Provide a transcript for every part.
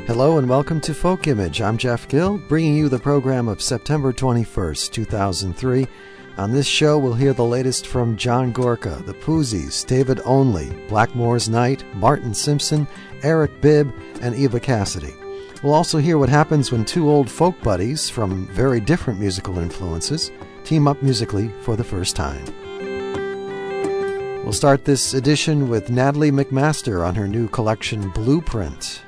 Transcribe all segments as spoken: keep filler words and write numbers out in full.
Hello and welcome to Folk Image. I'm Jeff Gill, bringing you the program of September twenty-first, two thousand three. On this show, we'll hear the latest from John Gorka, the Poozies, David Onley, Blackmore's Night, Martin Simpson, Eric Bibb, and Eva Cassidy. We'll also hear what happens when two old folk buddies from very different musical influences team up musically for the first time. We'll start this edition with Natalie McMaster on her new collection, Blueprint.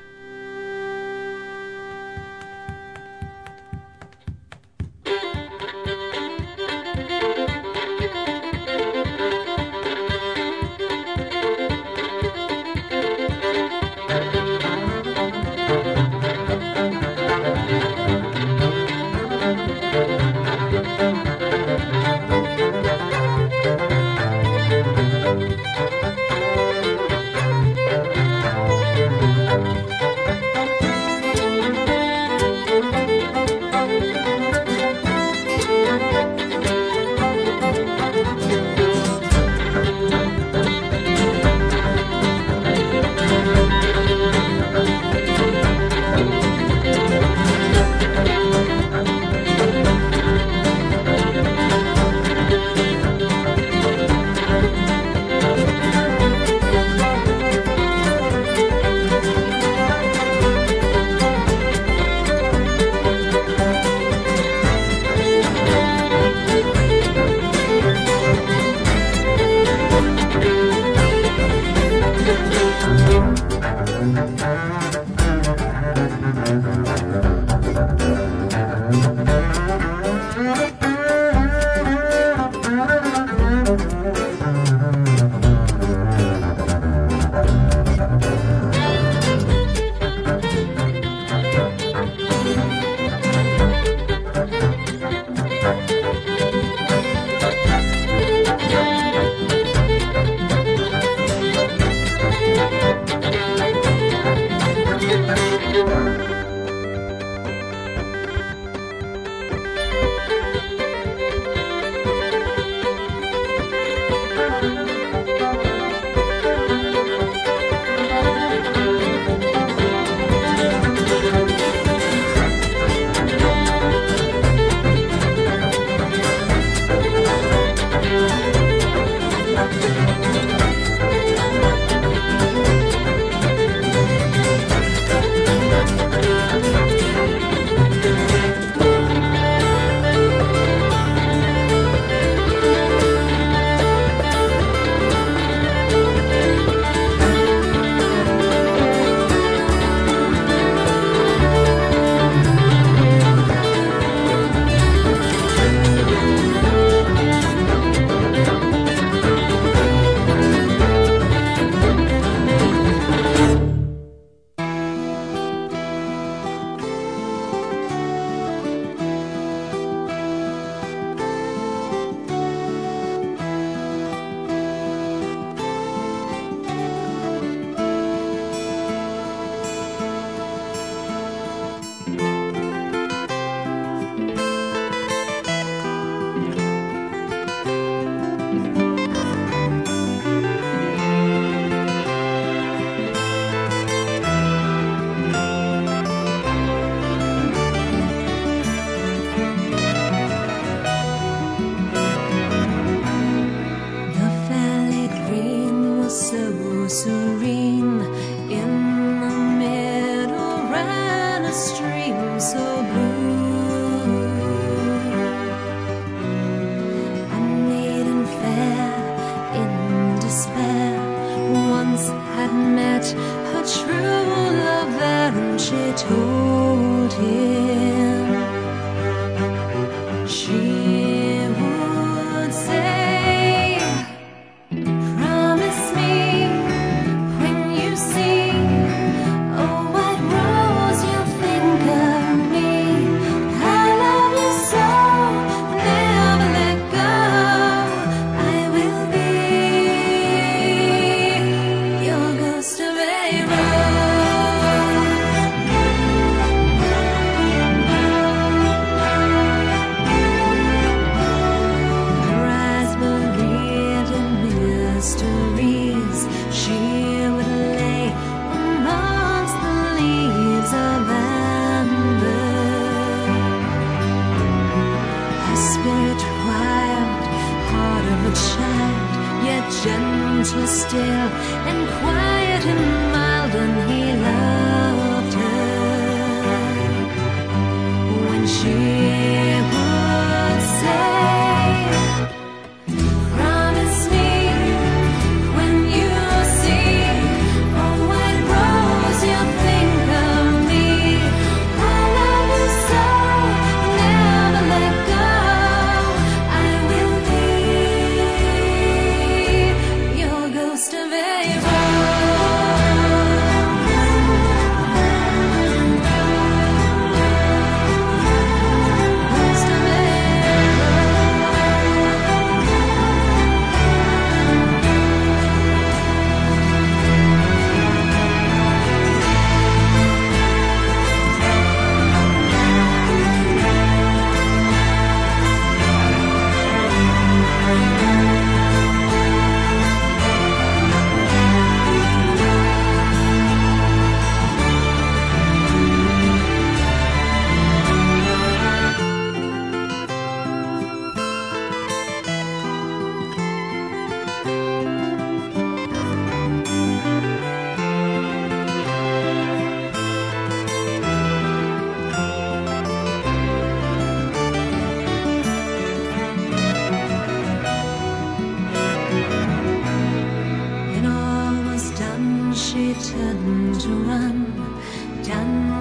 Baby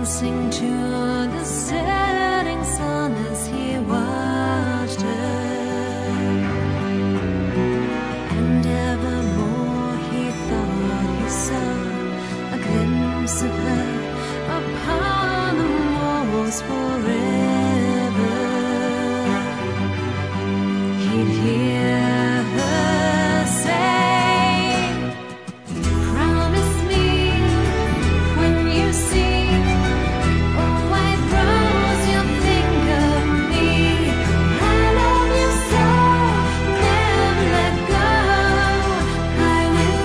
dancing to the setting sun as he watched her. And evermore he thought he saw a glimpse of her upon the walls forever. He'd hear her say, promise me when you see a white rose you'll think of me. I love you so, never let go. I will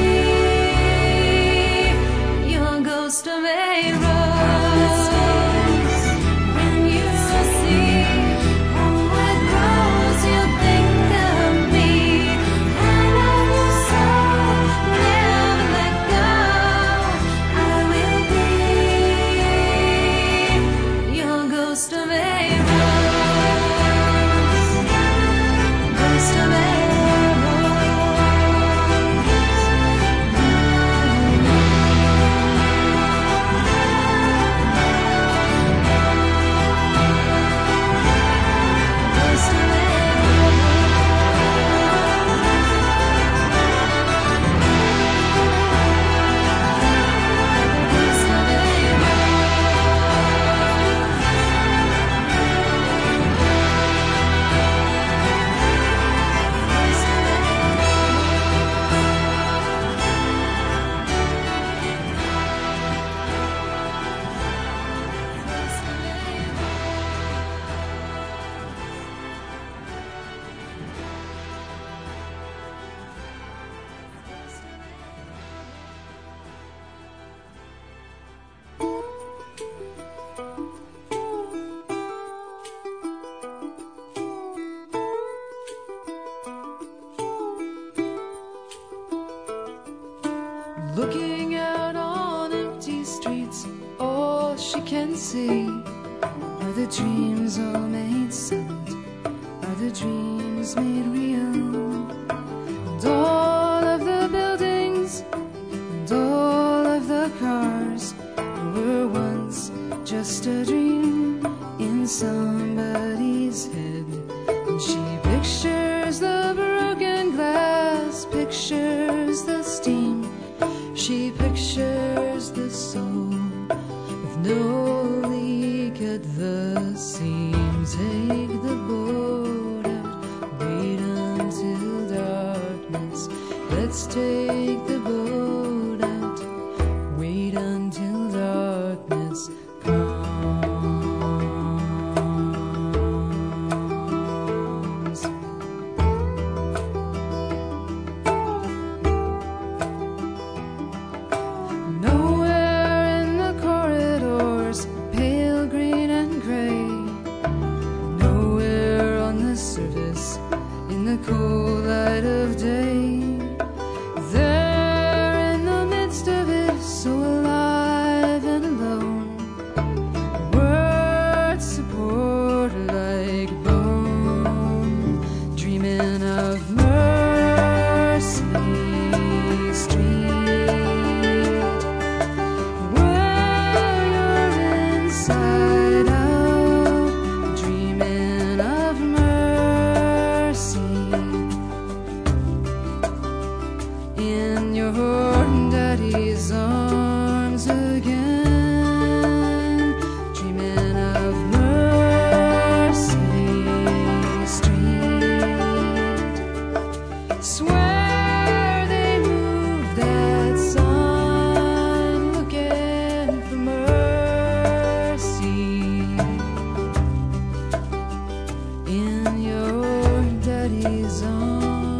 be your ghost of a rose. When you see a white rose you'll think of me. I love you so, never let go. I will be your ghost of a rose. Ghost of a Ghost of a Ghost of a Looking out on empty streets, all she can see are the dreams all made solid, are the dreams made real. And all of the buildings and all of the cars were once just a dream in somebody's head. And she pictures the broken glass, pictures the steam. She pictures the soul with no leak at the seam. Take the boat out, wait until darkness. Let's take the boat out, wait until darkness comes. Nowhere in the corridors, pale green and gray. Nowhere on the surface, in the cold light of day. There in the midst of it, so alive and alone. Words support like bone, dreaming of Mercy Street, where you're inside out, dreaming of mercy in your daddy's arms again, dreaming of Mercy Street. Swear they moved that sign, looking for mercy in your daddy's arms.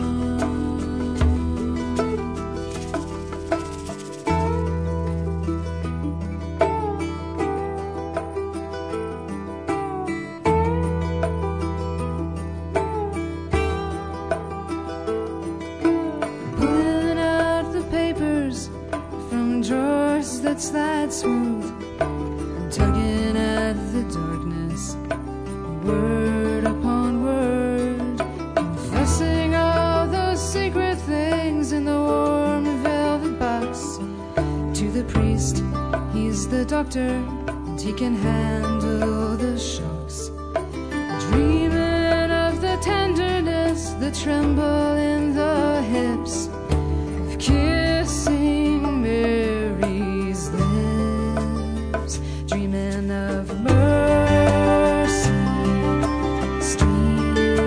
Pulling out the papers from drawers that slide smooth, tugging at the darkness, word upon word, confessing all those secret things in the warm velvet box. To the priest, he's the doctor, and he can handle the shocks. Dreaming of the tenderness, the tremble in the hips, of kissing Mary's lips, dreaming of Mercy Street,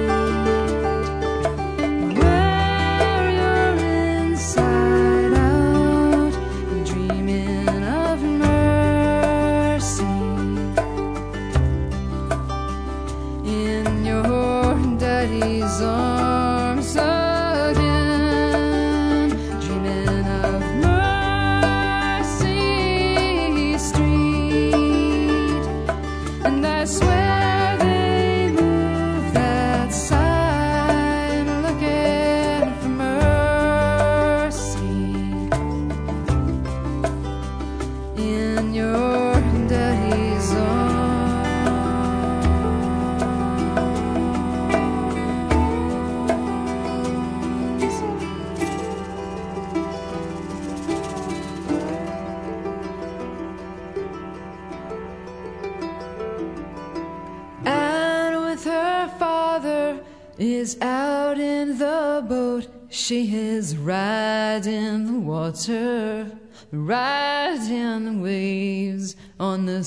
where you're inside out, and dreaming of mercy in your daddy's arms again, dreaming of Mercy Street. And I swear they move that sign looking for mercy in your daddy's arms. And with her father is out in the boat, she is riding the water, riding the waves on the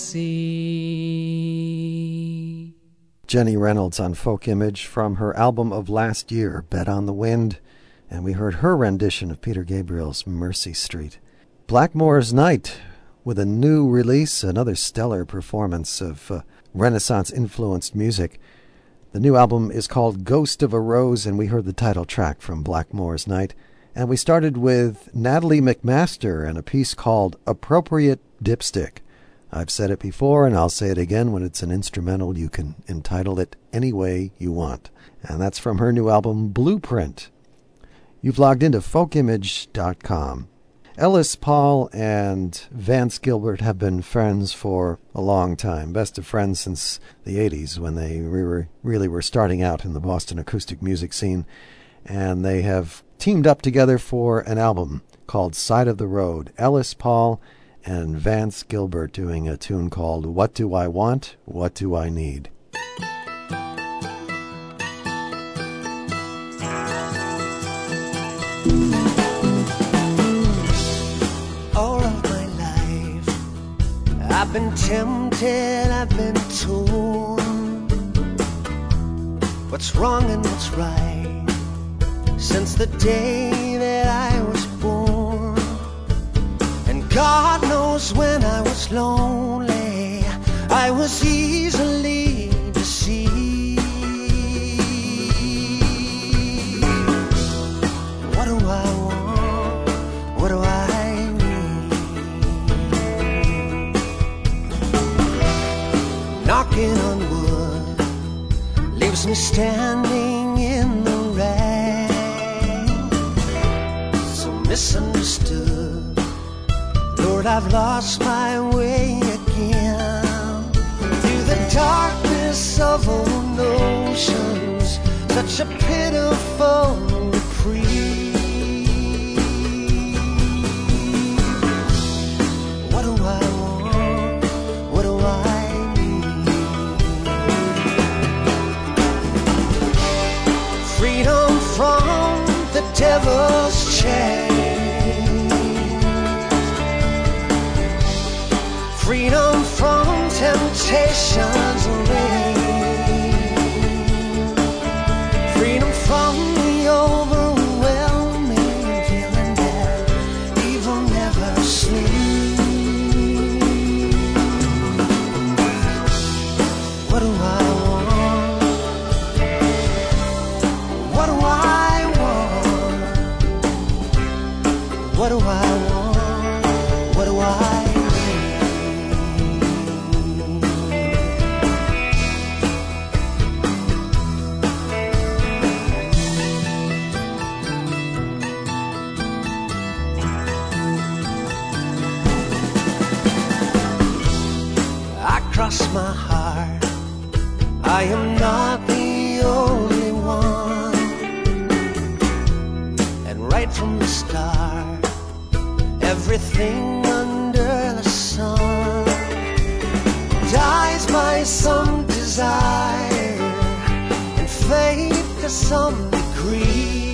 sea. Jenny Reynolds on Folk Image from her album of last year, Bet on the Wind, and we heard her rendition of Peter Gabriel's Mercy Street. Blackmore's Night with a new release, another stellar performance of uh, Renaissance-influenced music. The new album is called Ghost of a Rose, and we heard the title track from Blackmore's Night. And we started with Natalie McMaster and a piece called Appropriate Dipstick. I've said it before, and I'll say it again. When it's an instrumental, you can entitle it any way you want. And that's from her new album, Blueprint. You've logged into folk image dot com. Ellis Paul and Vance Gilbert have been friends for a long time, best of friends since the eighties when they re- really were starting out in the Boston acoustic music scene. And they have teamed up together for an album called Side of the Road. Ellis Paul and Vance Gilbert doing a tune called What Do I Want? What Do I Need? All of my life I've been tempted, I've been torn. What's wrong and what's right since the day that I was born. And God knows when I was lonely, I was easily deceived. What do I want? What do I need? Knocking on wood leaves me standing in the rain. So misunderstood, Lord, I've lost my way again. Through the darkness of old notions, such a pitiful reprieve. What do I want? What do I need? Freedom from the devil's chain, freedom from temptation's reign, freedom from the overwhelming feeling that evil never sleeps. What do I want? What do I want? What do I want? What do I cross my heart, I am not the only one. And right from the start, everything under the sun by some desire and fate to some degree.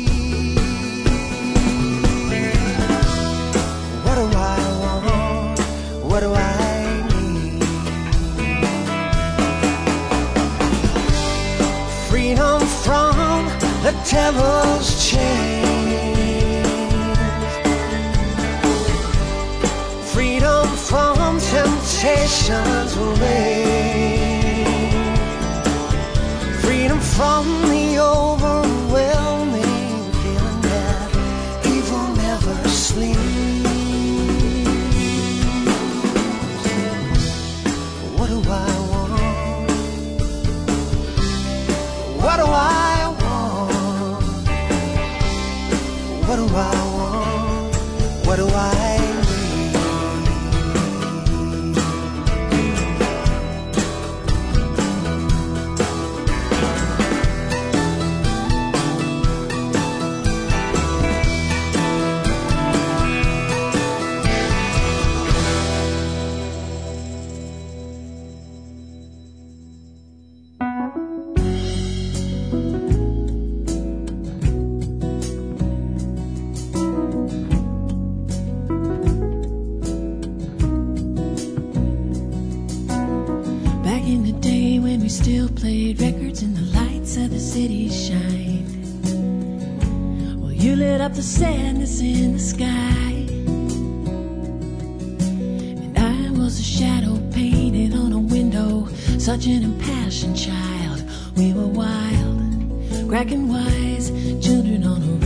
What do I want? What do I need? Freedom from the devil's chains, freedom from temptation's reign, freedom from the overwhelming feeling that evil never sleeps. What do I want? What do I want? What do I want? What do I still played records and the lights of the city shined? Well, you lit up the sadness in the sky, and I was a shadow painted on a window, such an impassioned child. We were wild, cracking wise, children on a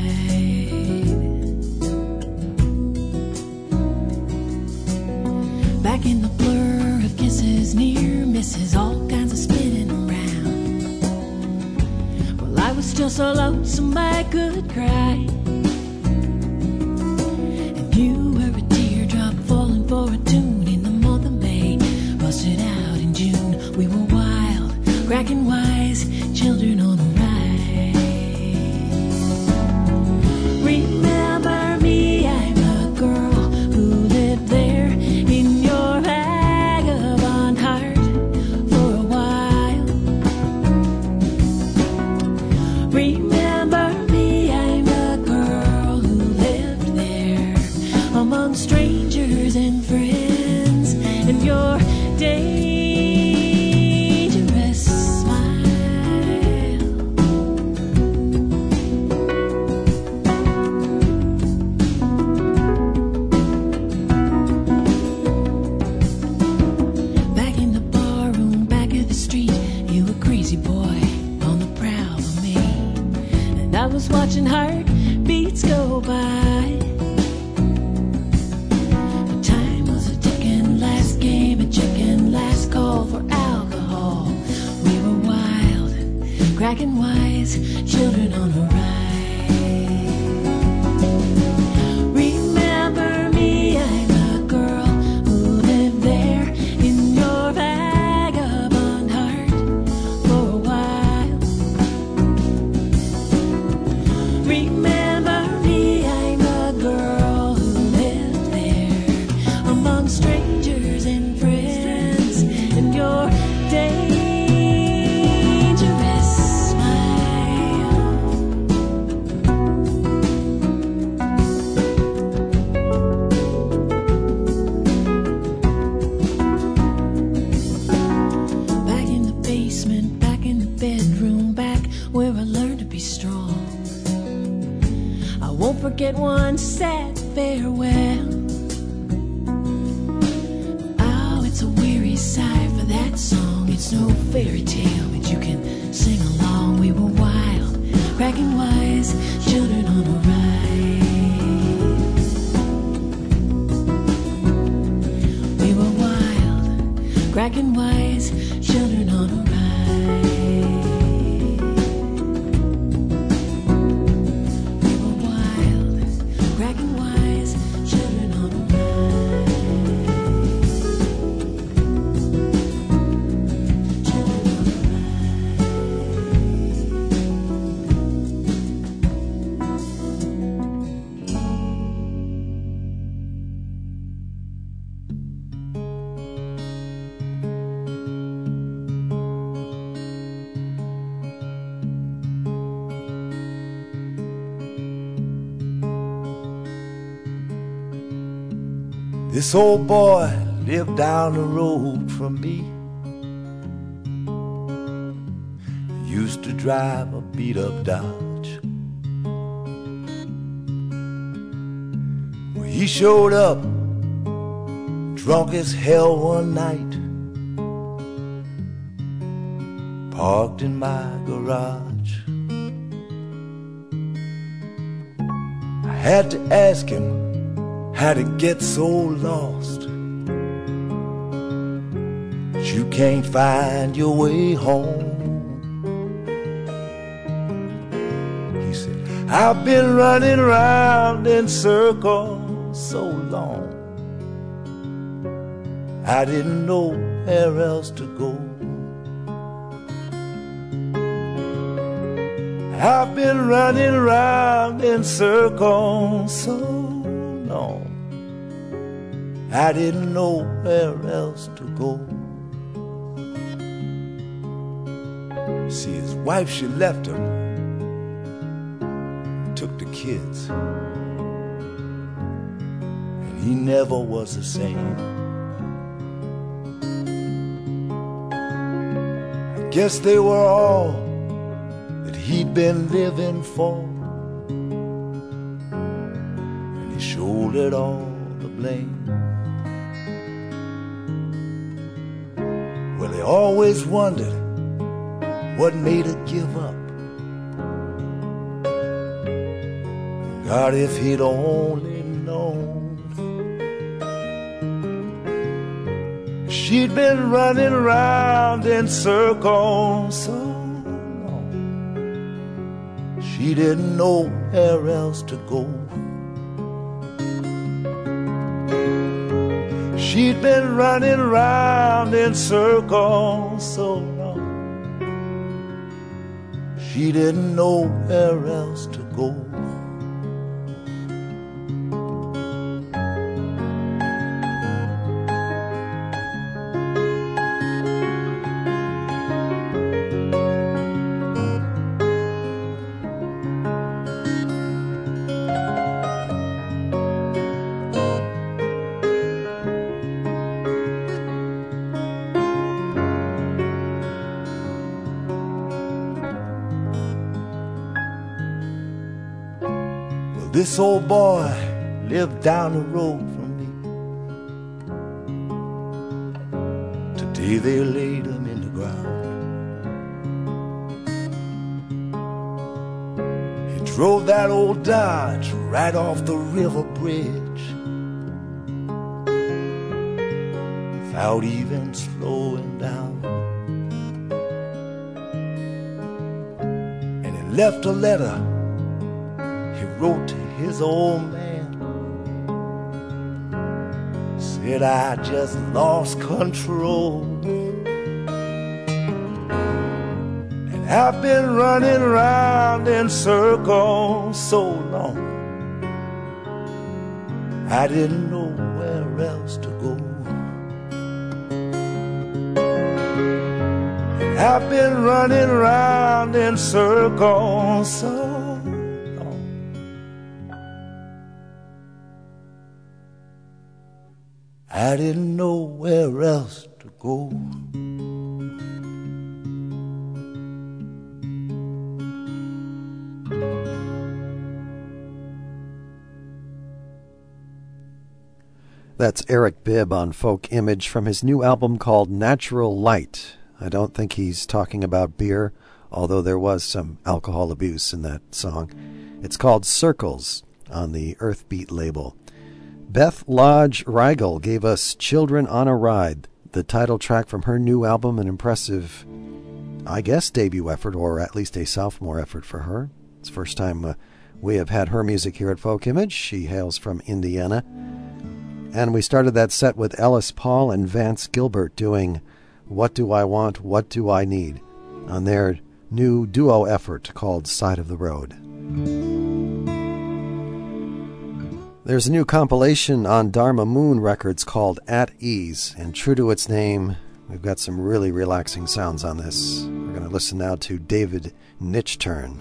ride. Back in the blur of kisses, near misses, all kinds of spinning around. Well, I was still so lonesome I could cry, and you were a teardrop falling for a tune in the month of May, busted out in June. We were wild, cracking wise, children on a ride. Remember me, I'm a girl who lived there in your vagabond heart. Remember me, I'm a girl who lived there among strangers and friends, and your dangerous smile. Back in the bar room, back of the street, you were crazy boy on the prowl of me. I was watching heartbeats go by. But time was a ticking, last game, a chicken, last call for alcohol. We were wild, cracking wise, children on a ride. Remember me, I'm a girl who lived there in your vagabond heart for a while. Remember me, I'm a girl who lived there among strangers and friends, and your dangerous smile. Back in the basement, back in the bedroom, back where I learned to be strong. I won't forget one sad farewell. Oh, it's a weary sigh for that song. It's no fairy tale, but you can sing along. We were wild, cracking wise, children on a ride. We were wild, cracking wise, children on a ride. Cracking wise, children on a ride. Children on a ride. This old boy lived down the road from me. Used to drive a beat-up Dodge. Well, he showed up drunk as hell one night, parked in my garage. I had to ask him how to get so lost that you can't find your way home. He said, I've been running around in circles so long, I didn't know where else to go. I've been running around in circles so long, I didn't know where else to go. See, his wife, she left him, took the kids, and he never was the same. I guess they were all that he'd been living for, and he shouldered all the blame. Well, he always wondered what made her give up. God, if he'd only known, she'd been running around in circles so long, she didn't know where else to go. She'd been running around in circles so long, she didn't know where else to go. This old boy lived down the road from me. Today they laid him in the ground. He drove that old Dodge right off the river bridge without even slowing down. And he left a letter he wrote to his old man, said, I just lost control, and I've been running around in circles so long, I didn't know where else to go. And I've been running around in circles so I didn't know where else to go. That's Eric Bibb on Folk Image from his new album called Natural Light. I don't think he's talking about beer, although there was some alcohol abuse in that song. It's called Circles on the Earthbeat label. Beth Lodge Rigel gave us Children on a Ride, the title track from her new album, an impressive, I guess, debut effort, or at least a sophomore effort for her. It's the first time uh, we have had her music here at Folk Image. She hails from Indiana. And we started that set with Ellis Paul and Vance Gilbert doing What Do I Want, What Do I Need on their new duo effort called Side of the Road. There's a new compilation on Dharma Moon Records called At Ease, and true to its name, we've got some really relaxing sounds on this. We're going to listen now to David Nichtern.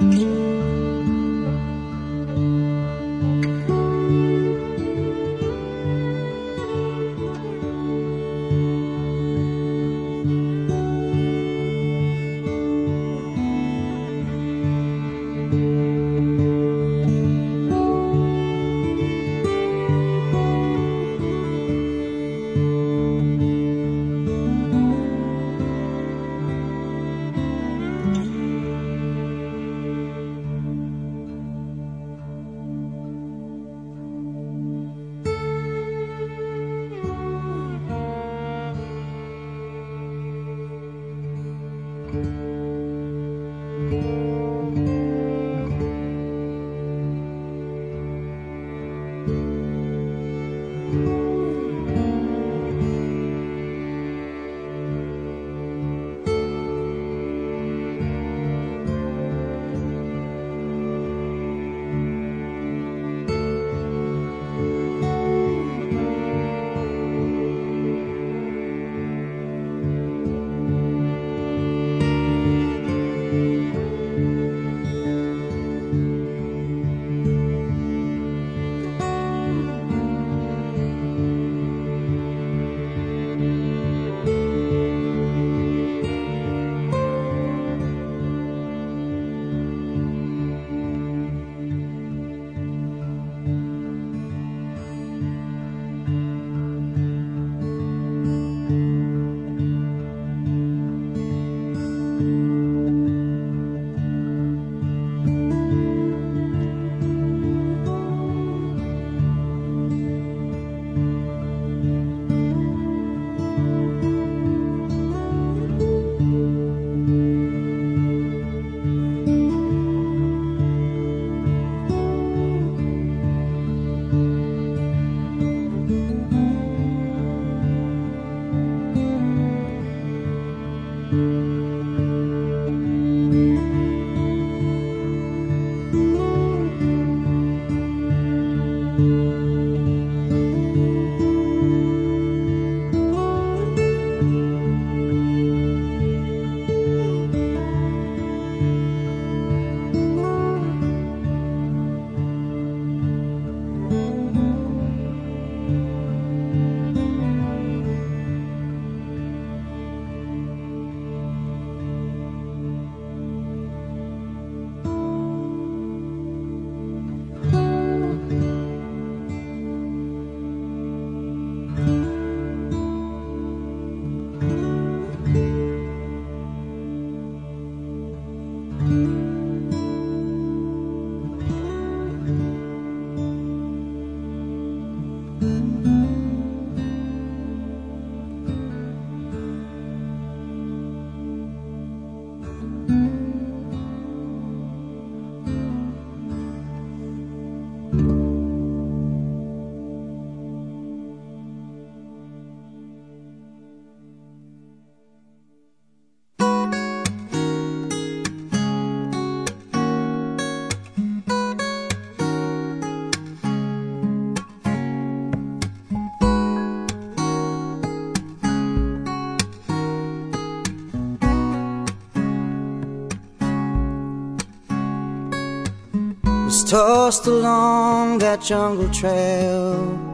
Was tossed along that jungle trail.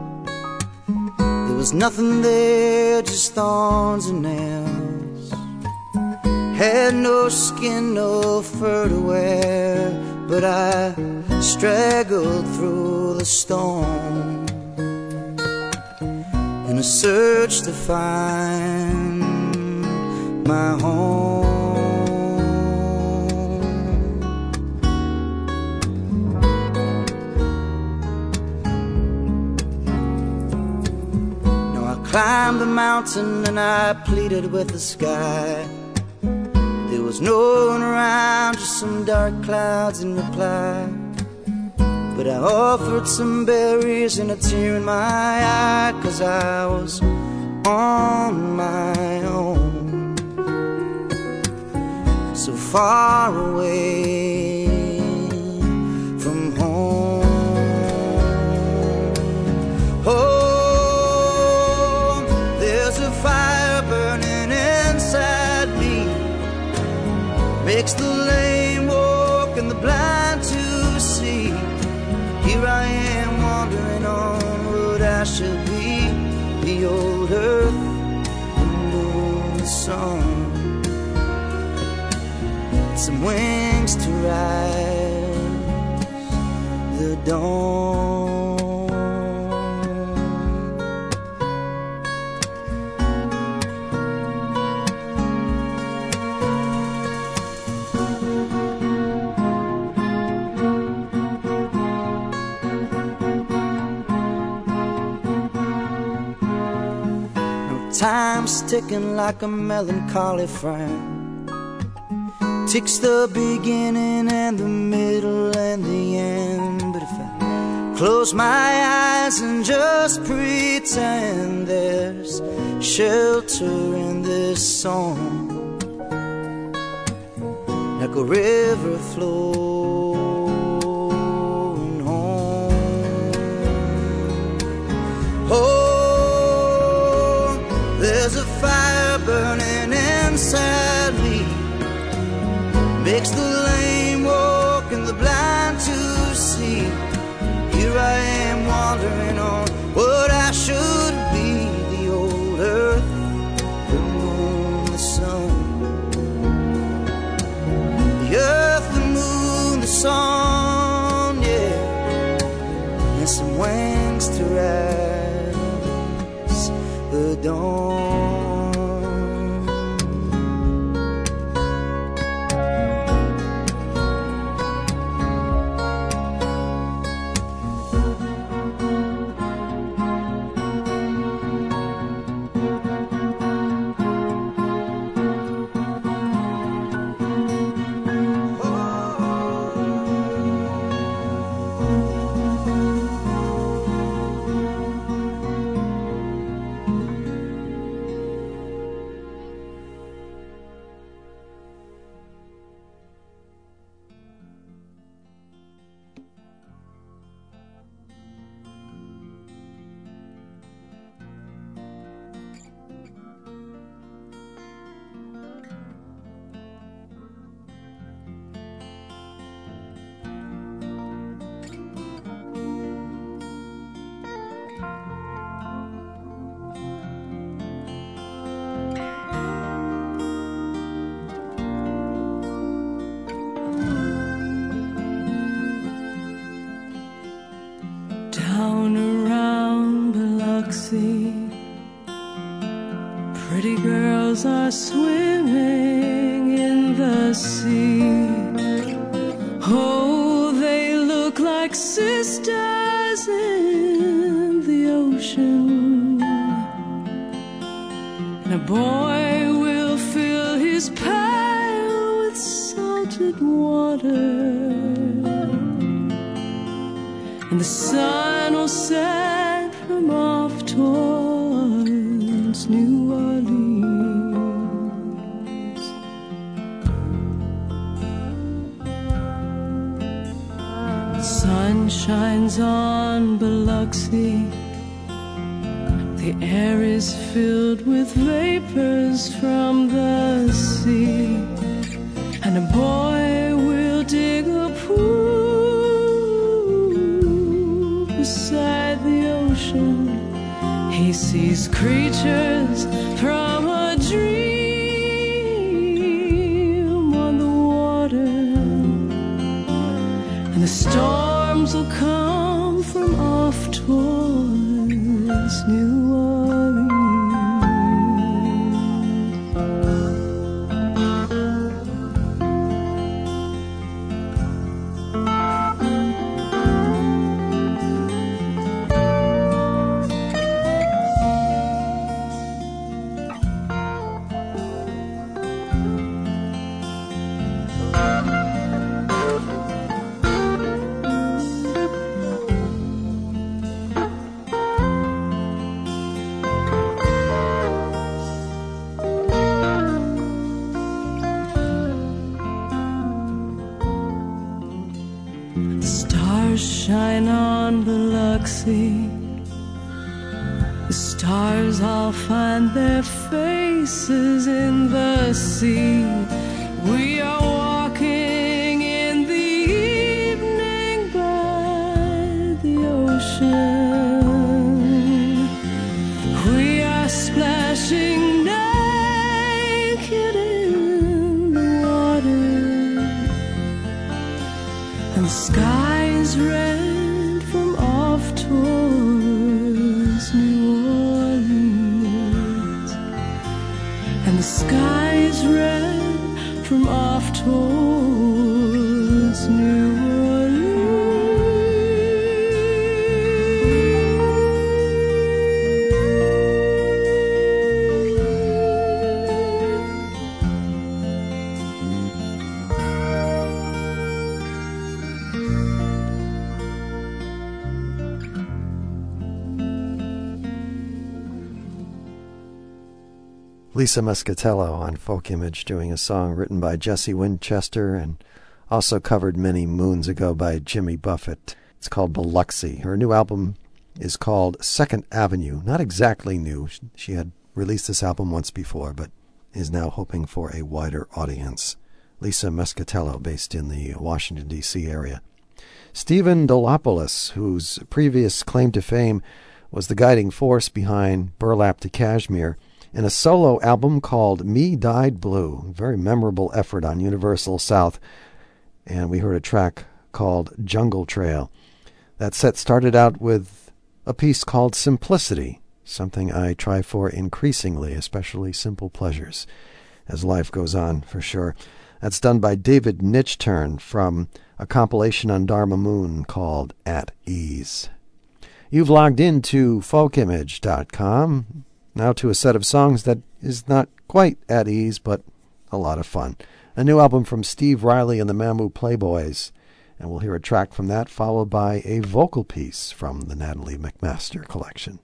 There was nothing there, just thorns and nails. Had no skin, no fur to wear, but I straggled through the storm in a search to find my home. Climbed the mountain and I pleaded with the sky. There was no one around, just some dark clouds in reply. But I offered some berries and a tear in my eye, 'cause I was on my own, so far away from home. Oh, fire burning inside me, makes the lame walk walking the blind to see. Here I am wandering on what I should be. The old earth, the moon, the sun, some wings to rise the dawn. Time's ticking like a melancholy frown. Ticks the beginning and the middle and the end. But if I close my eyes and just pretend there's shelter in this song, like a river flowing home. Oh, there's a fire burning inside me, makes the lame walk and the blind to see. Here I am wandering on what I should be. The old earth, the moon, the sun. The earth, the moon, the sun, yeah. And some wings to rise the dawn. Down around Biloxi, pretty girls are swimming in the sea. Oh, they look like sisters in the ocean. And a boy will fill his pail with salted water, and the sun will set from off towards New Orleans. The sun shines on Biloxi. The air is filled with vapors from the sea, and a boy will dig a pool beside the ocean. He sees creatures from a dream on the water, and the storms will come from off towards New Orleans. Shine on Biloxi. The stars all find their faces in the sea. We are walking in the the sky's red from off towards New Orleans, and the sky's red from off towards New Orleans. Lisa Muscatello on Folk Image doing a song written by Jesse Winchester and also covered many moons ago by Jimmy Buffett. It's called Biloxi. Her new album is called Second Avenue. Not exactly new. She had released this album once before, but is now hoping for a wider audience. Lisa Muscatello, based in the Washington, D C area. Stephen Dolopoulos, whose previous claim to fame was the guiding force behind Burlap to Kashmir, in a solo album called Me Dyed Blue. Very memorable effort on Universal South. And we heard a track called Jungle Trail. That set started out with a piece called Simplicity, something I try for increasingly, especially simple pleasures, as life goes on, for sure. That's done by David Nichtern from a compilation on Dharma Moon called At Ease. You've logged into folk image dot com. Now to a set of songs that is not quite at ease, but a lot of fun. A new album from Steve Riley and the Mammoo Playboys. And we'll hear a track from that, followed by a vocal piece from the Natalie McMaster collection.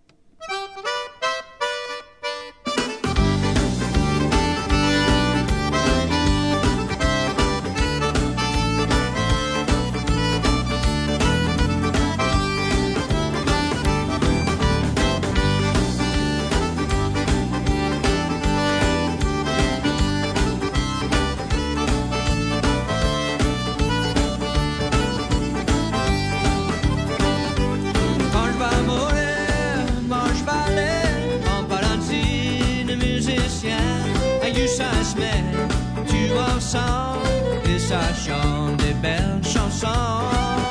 Et ça chante des belles chansons.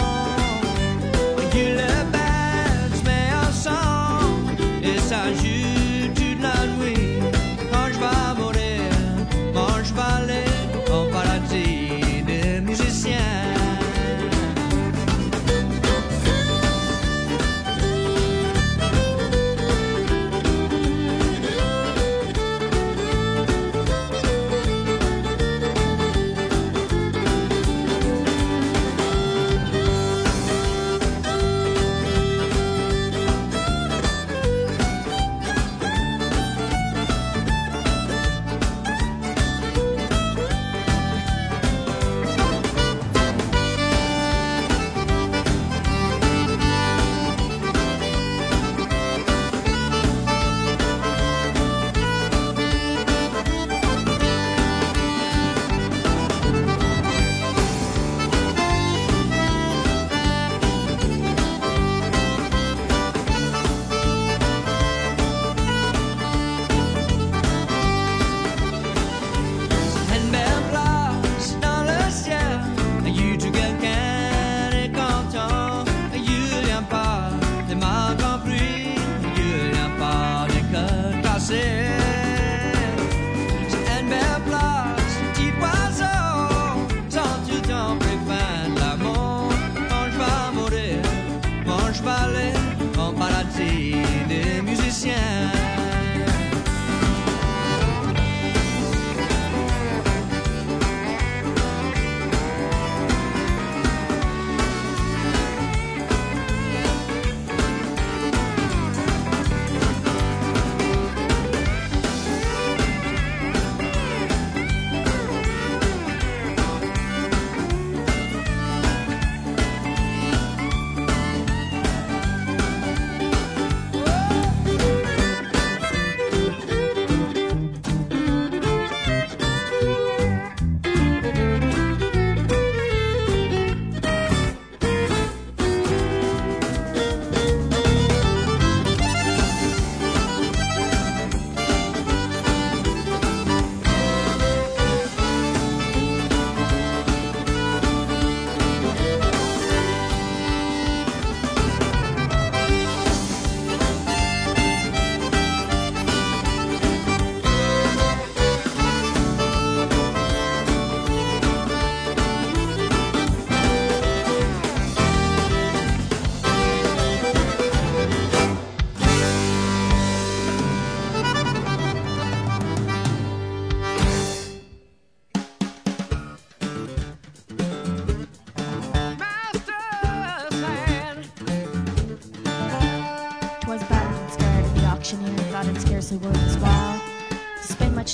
Que le bal se met ensemble et ça joue toute la nuit. Quand je vais mourir, quand je vais aller en paradis des musiciens.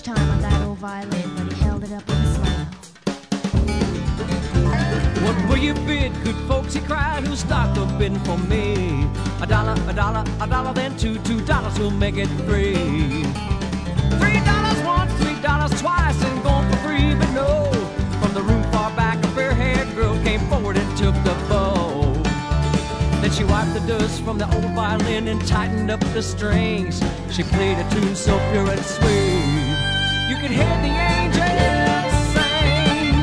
time on that old violin, but he held it up with a smile. What will you bid, good folks, he cried, who'll start the bidding for me? A dollar, a dollar, a dollar, then two, two dollars, who'll make it three. Three dollars once, three dollars twice, and going for free, but no. From the room far back, a fair-haired girl came forward and took the bow. Then she wiped the dust from the old violin and tightened up the strings. She played a tune so pure and sweet, you could hear the angels sing.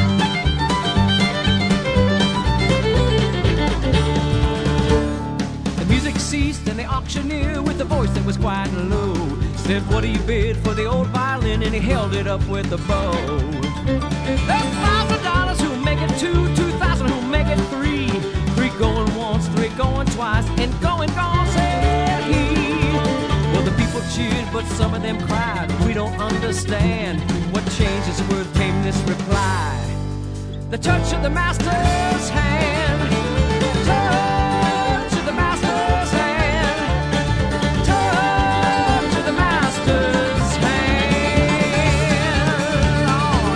The music ceased and the auctioneer, with a voice that was quite low, said, what do you bid for the old violin? And he held it up with a bow. There's thousand dollars who'll make it two, two thousand who'll make it three. Three going once, three going twice, and going, gone, said he. Well, the people cheered, but some of them cried. We don't understand what change is worth, came this reply. The touch of the master's hand. Touch of the master's hand. Touch of the master's hand. Oh,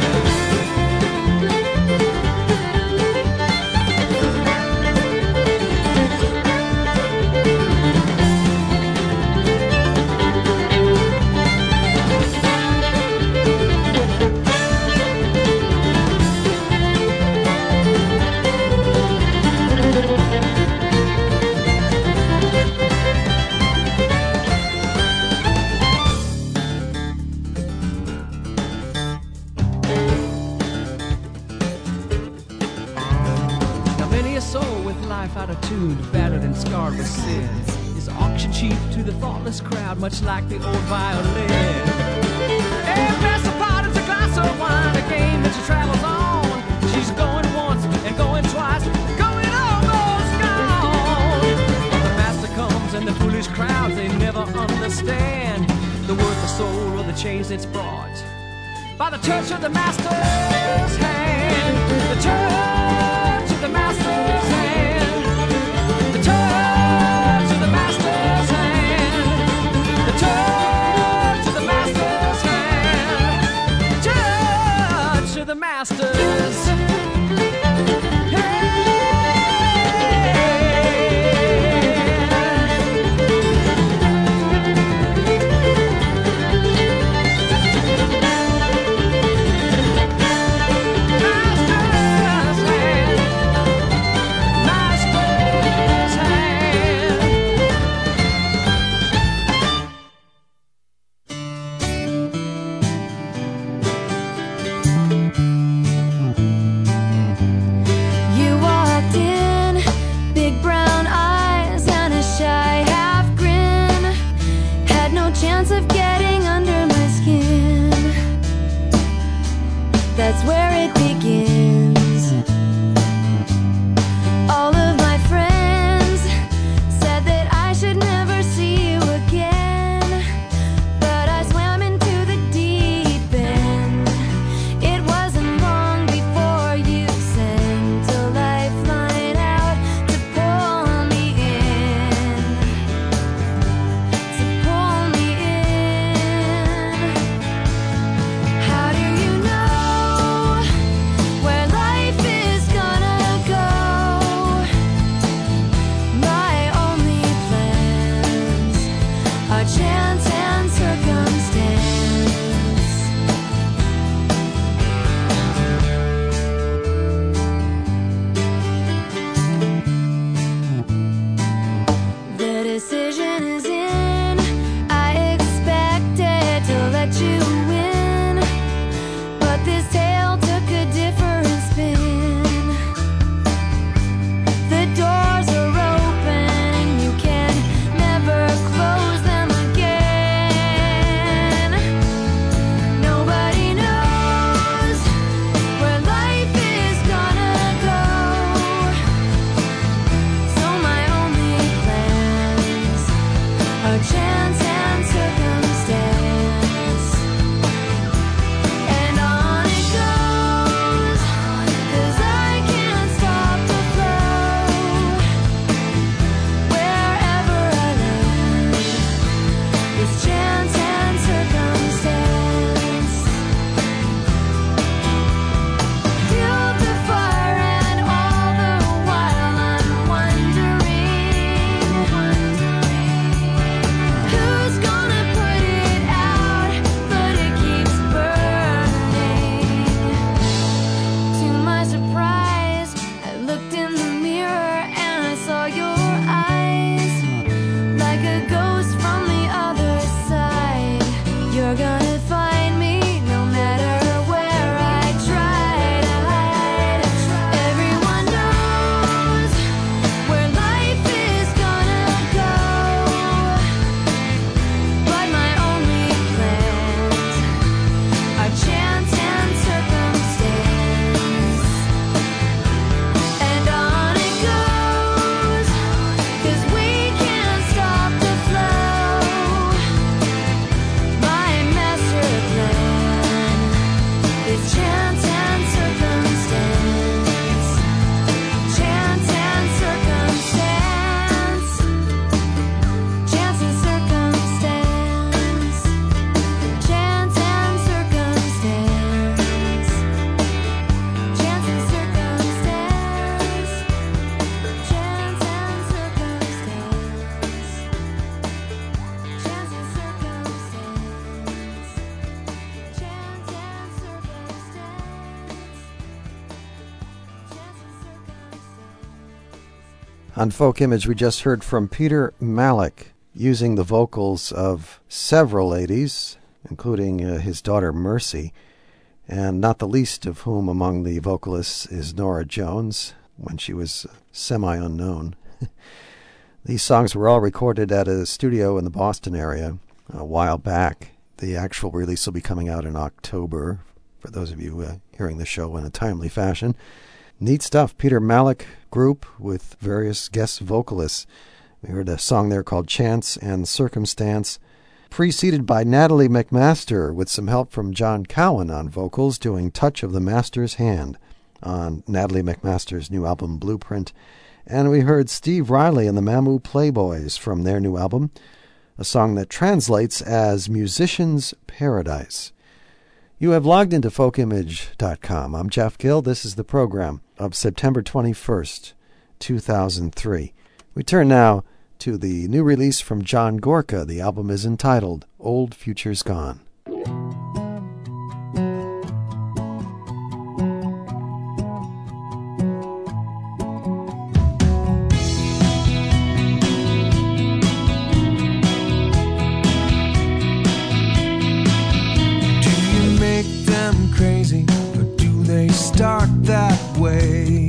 life out of tune, battered and scarred with sin, is auction cheap to the thoughtless crowd, much like the old violin. Hey, pass the pot, it's a glass of wine, a game that she travels on. She's going once and going twice, going almost gone. When the master comes and the foolish crowds, they never understand the worth of soul or the change that's brought by the touch of the master's hand. The touch of the master's hand. The touch of the master's hand. The touch of the master's hand. Touch of the master's hand. That's where it begins. All of my friends said that I should never see you again, but I swam into the deep end. It wasn't long before you sent a lifeline out to pull me in, to pull me in. How do you know where On Folk Image, we just heard from Peter Malick using the vocals of several ladies, including uh, his daughter Mercy, and not the least of whom among the vocalists is Nora Jones, when she was semi-unknown. These songs were all recorded at a studio in the Boston area a while back. The actual release will be coming out in October, for those of you uh, hearing the show in a timely fashion. Neat stuff. Peter Malick Group with various guest vocalists. We heard a song there called Chance and Circumstance, preceded by Natalie McMaster with some help from John Cowan on vocals, doing Touch of the Master's Hand on Natalie McMaster's new album Blueprint. And we heard Steve Riley and the Mammoo Playboys from their new album, a song that translates as Musician's Paradise. You have logged into folk image dot com. I'm Jeff Gill. This is the program of September twenty-first, two thousand three. We turn now to the new release from John Gorka. The album is entitled Old Future's Gone. Crazy, or do they start that way?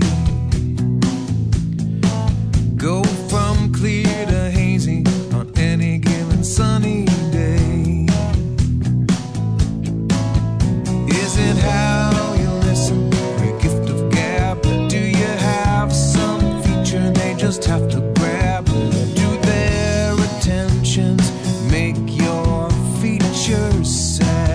Go from clear to hazy on any given sunny day. Is it how you listen, or your gift of gab? Do you have some feature they just have to grab? Do their attentions make your features sad?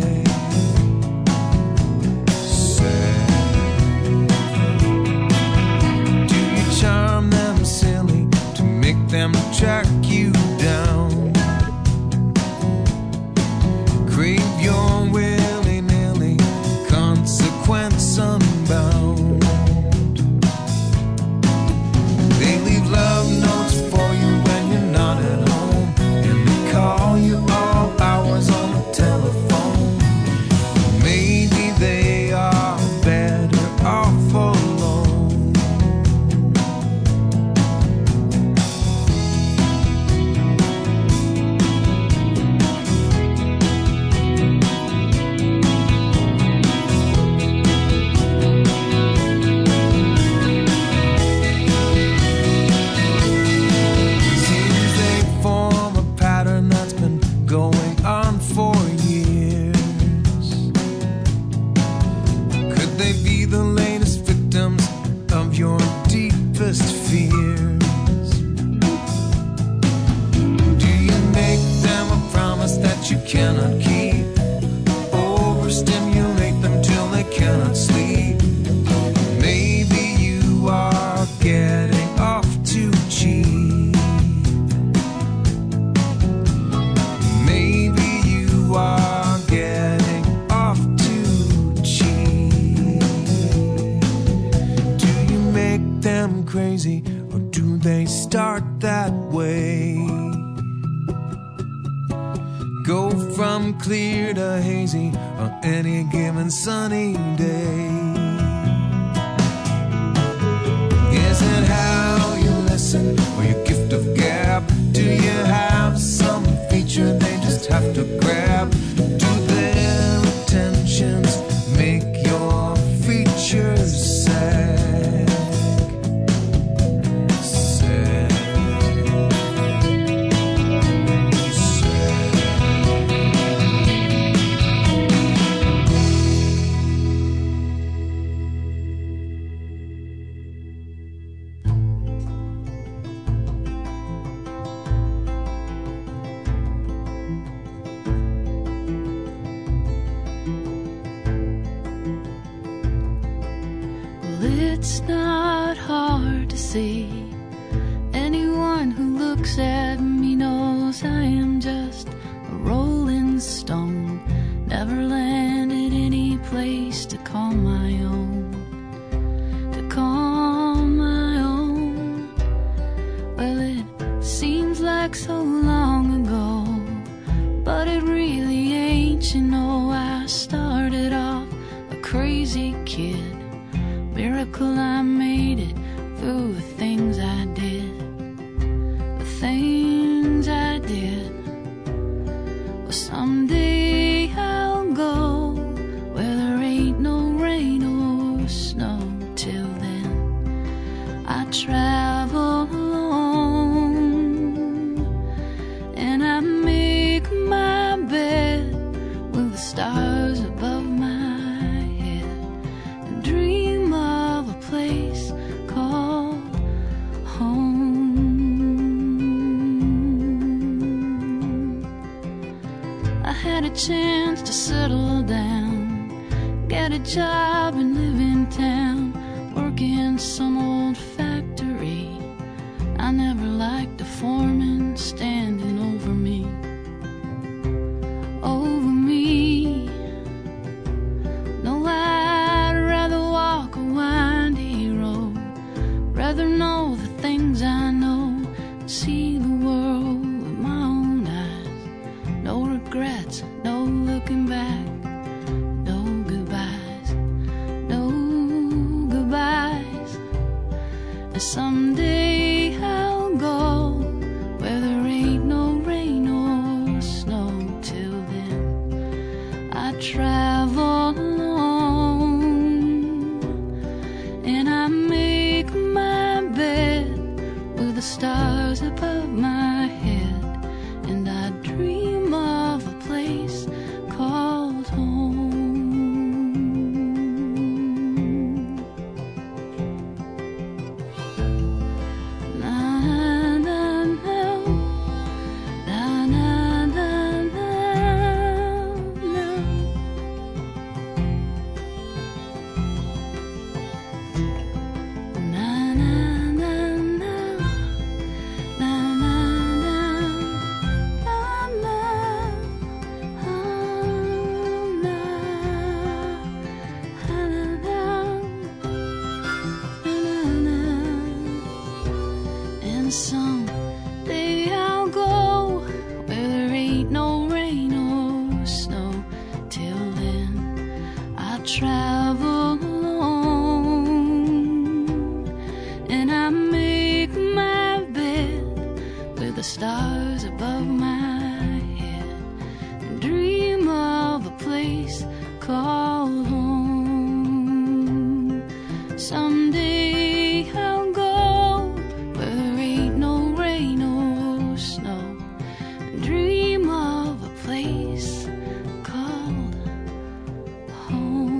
Them to track you down, crave your willy-nilly, consequence unbound. They leave love notes for you when you're not at home, and they call you all hours on the telephone. Maybe they are better off alone. You cannot keep, overstimulate them till they cannot sleep. Maybe you are getting off too cheap. Maybe you are getting off too cheap. Do you make them crazy, or do they start that way? Go from clear to hazy on any given sunny day. Is it how you listen, or your gift of gab? Do you have some feature they just have to grab? Do their attentions make your features sad? It's not hard to see. Anyone who looks at me knows I am just a rolling stone, never landed any place to call my own, to call my own. Well, it seems like so long ago, but it really ain't. You know, I started off a crazy kid. Miracle I made it through the things I did, the things I did. Well, someday I'll go where there ain't no rain or snow. Till then, I travel alone, and I make my bed with the stars above my head, and dream of a place called home. I had a chance to settle down, get a job and live in town, work in some old factory. I never liked the foreman standing over me, over me. No, I'd rather walk a windy road, rather know the things I know, see the world with my own eyes. No regrets, no looking back, no goodbyes, no goodbyes. And someday I'll go where there ain't no rain or snow. Till then, I travel alone, and I make my bed with the stars above my head, and I dream of a place called home. Na na na, na na na na na. Na na na na, na na na, na na, ah, na, ah, na, na, na, na. And someday I'll go where there ain't no rain or snow. Till then, I travel alone, and I make my bed with the stars above my head, and dream of a place called home. Someday I'll go where there ain't no rain or snow, and dream of a place called home.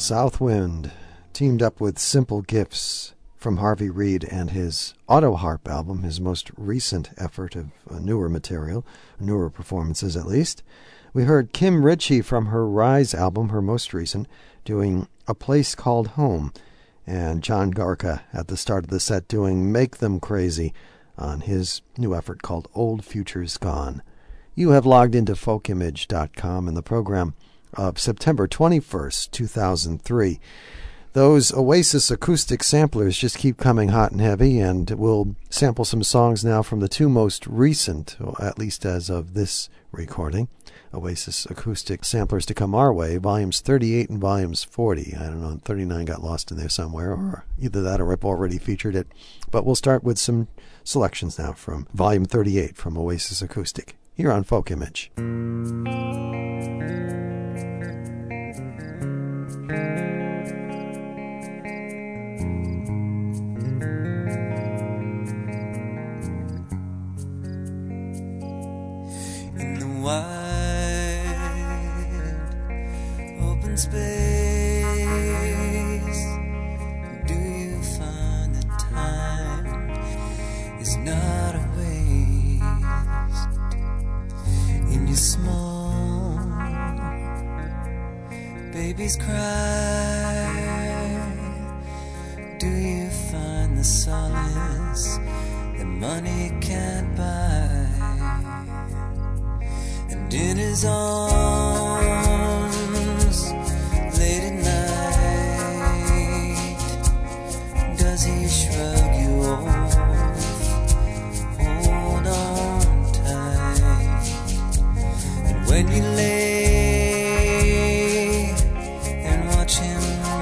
Southwind teamed up with Simple Gifts from Harvey Reid and his Autoharp album, his most recent effort of uh, newer material, newer performances at least. We heard Kim Ritchie from her Rise album, her most recent, doing A Place Called Home, and John Gorka at the start of the set doing Make Them Crazy on his new effort called Old Futures Gone. You have logged into folk image dot com in the program of September twenty-first, two thousand three. Those Oasis acoustic samplers just keep coming hot and heavy, and we'll sample some songs now from the two most recent, or at least as of this recording, Oasis acoustic samplers to come our way, volumes thirty-eight and volumes forty. I don't know, thirty-nine got lost in there somewhere, or either that or I've already featured it. But we'll start with some selections now from volume thirty-eight from Oasis Acoustic, here on Folk Image. Wide open space, do you find that time is not a waste? In your small baby's cry, do you find the solace that money can't buy? And in his arms, late at night, does he shrug you off? Hold on tight. And when you lay and watch him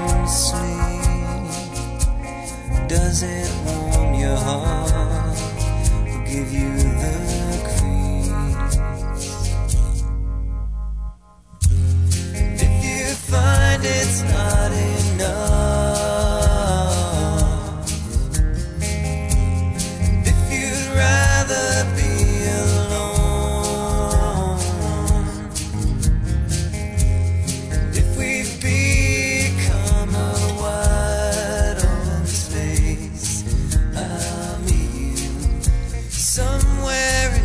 sleep, does it warm your heart or give you the it's not enough? If you'd rather be alone, if we've become a wide open space, I'll meet you somewhere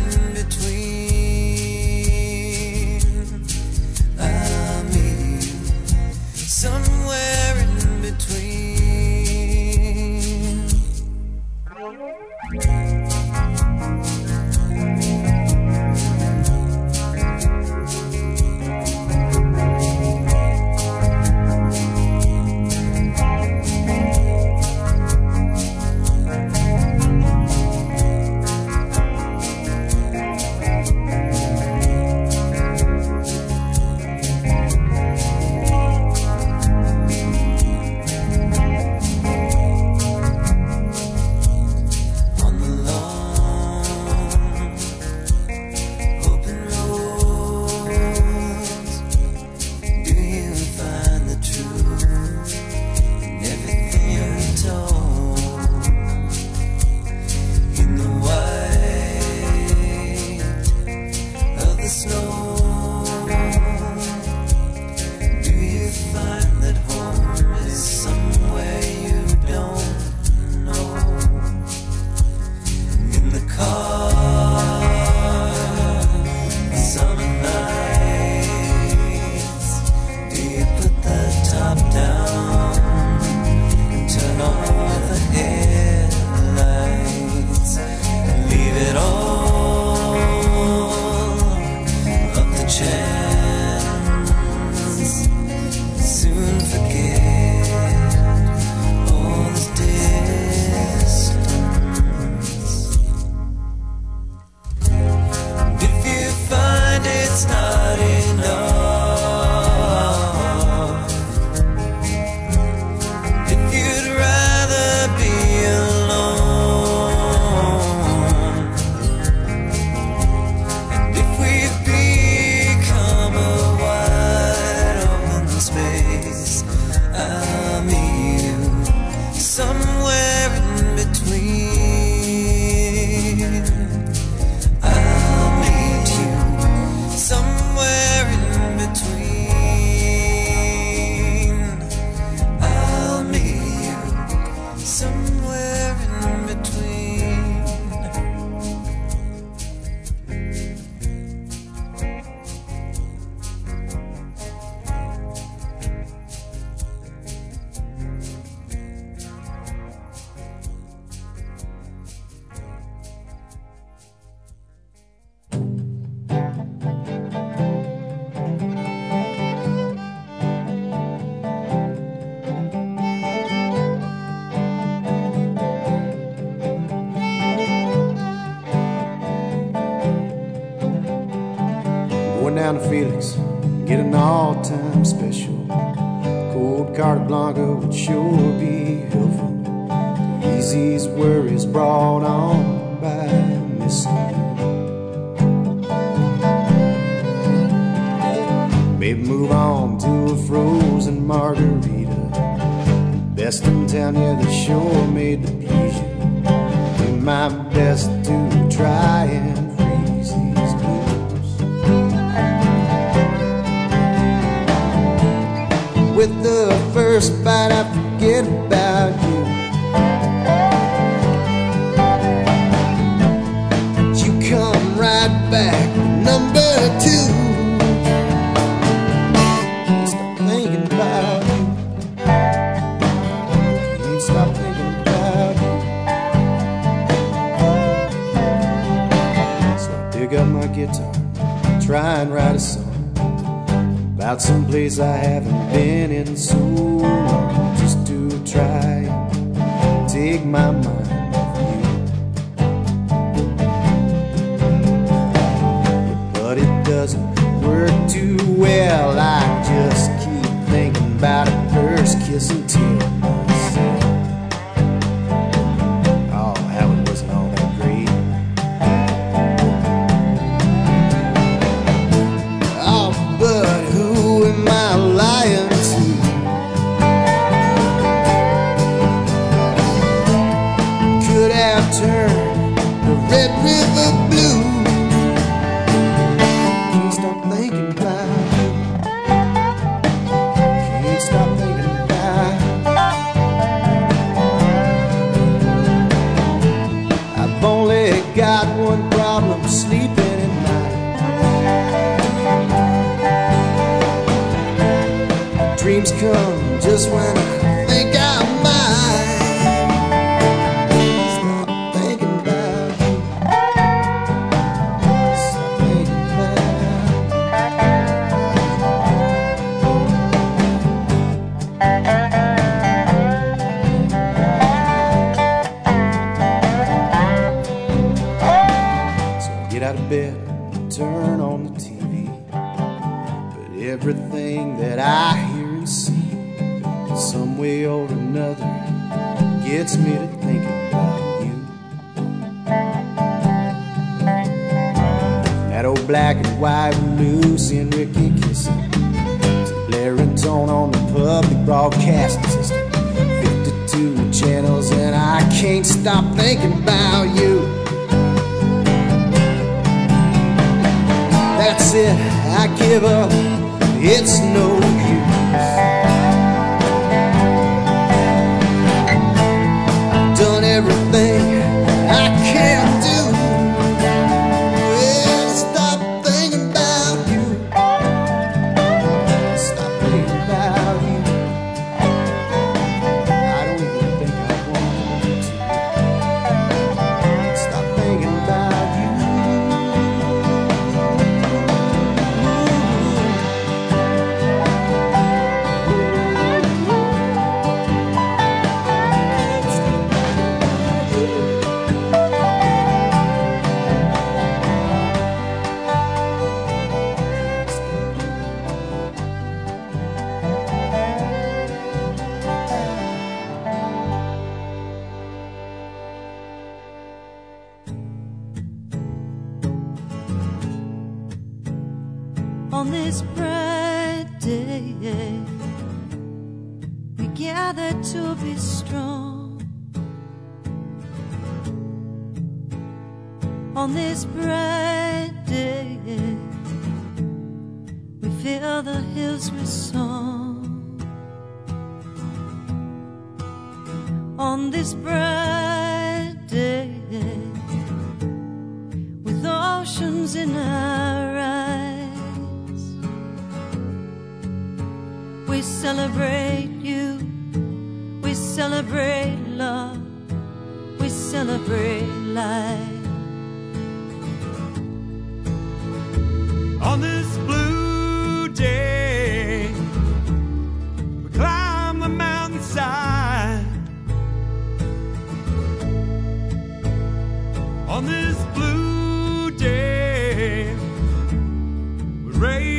down to Felix, get an all-time special. Cold Carta Blanca would sure be helpful. Ease these worries brought on by missing you. Maybe move on to a frozen margarita. Best in town, yeah, that sure made to please you. Do my best to try and freeze these blues. With the first bite I forget about you. You come right back, number two. Can't stop thinking about you. Can't stop thinking about you. So I pick up my guitar, try and write a song about some place I haven't been in so long, just to try and take my mind off you. But it doesn't work too well. I just keep thinking about a first kiss and tell myself, oh, how it wasn't all that great. Oh, but who am I lying to? Could have turned the Red River blue. Can't stop thinking about you. Can't stop thinking about you. I've only got one problem, sleeping at night. Dreams come just when I think I might. Stop thinking about you. Stop thinking about you. So I get out of bed, turn on the T V. But everything that I hear and see, in some way or another, gets me to thinking about you. That old black and white with Lucy and Ricky kissing, it's a blaring tone on the public broadcasting system. fifty-two channels and I can't stop thinking about you. That's it, I give up, it's no use. I've done everything I can do. Well, stop thinking about you. Stop thinking about you. I don't even think I want to. Stop thinking about you. On this bright day, we gather to be strong. On this bright day, we fill the hills with song. On this bright day, with oceans in our eyes, we celebrate you, we celebrate love, we celebrate life. On this blue day, we climb the mountainside. On this blue day, we raise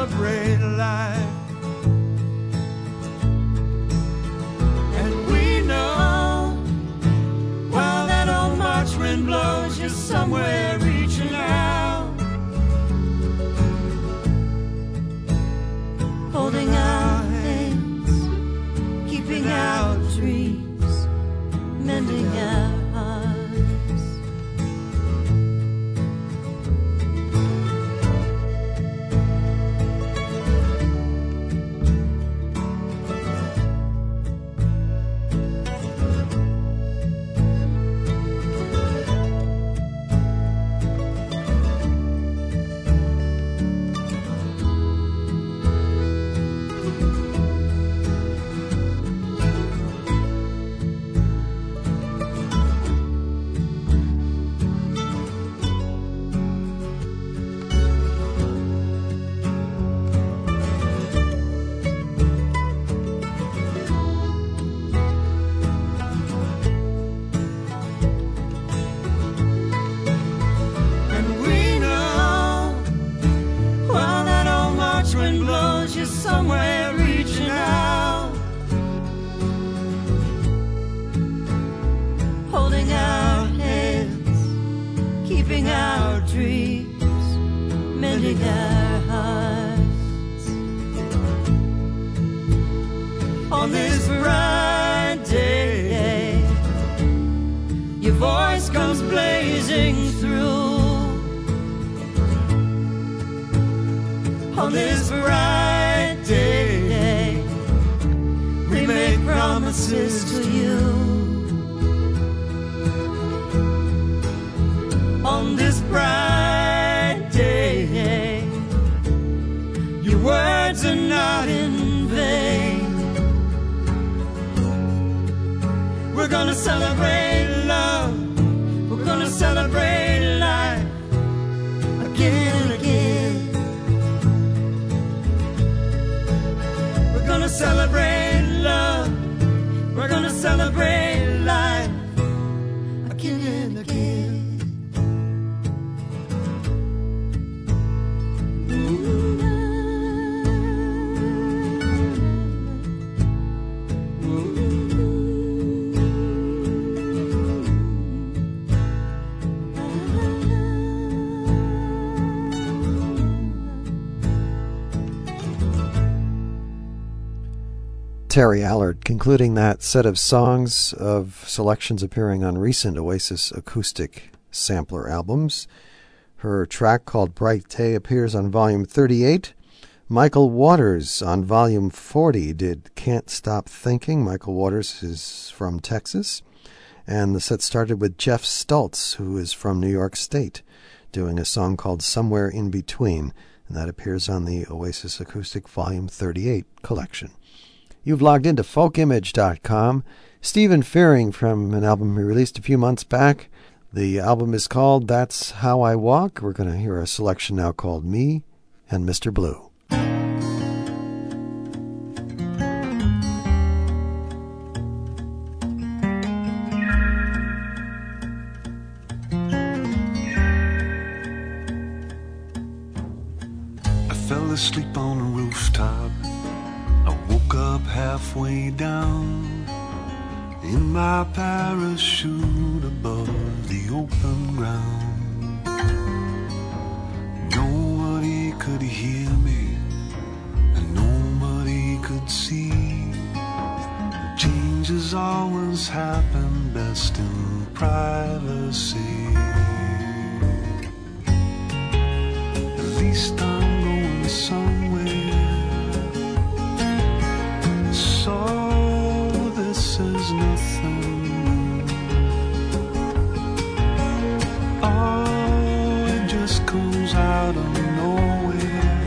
celebrate life. And we know while that old March wind blows, you're somewhere reaching out, holding our hands, keeping our dreams, mending our hearts. Somewhere reaching out, holding our hands, keeping our dreams, mending our hearts. On this bright day, your voice comes blazing through. On this bright day, we make promises to you. On this bright day, your words are not in vain. We're gonna celebrate love, we're gonna celebrate life again and again. We're gonna celebrate love, we're gonna celebrate life again and again. Terry Allard, concluding that set of songs of selections appearing on recent Oasis acoustic sampler albums. Her track called Bright Day appears on volume thirty-eight. Michael Waters on volume forty did Can't Stop Thinking. Michael Waters is from Texas. And the set started with Jeff Stultz, who is from New York State, doing a song called Somewhere in Between. And that appears on the Oasis Acoustic Volume thirty-eight collection. You've logged into folk image dot com. Stephen Fearing from an album he released a few months back. The album is called That's How I Walk. We're going to hear a selection now called Me and Mister Blue. I fell asleep on a rooftop. I woke up halfway down in my parachute above the open ground. Nobody could hear me and nobody could see. Changes always happen best in privacy. At least I'm going somewhere. So this is nothing new. Oh, it just comes out of nowhere.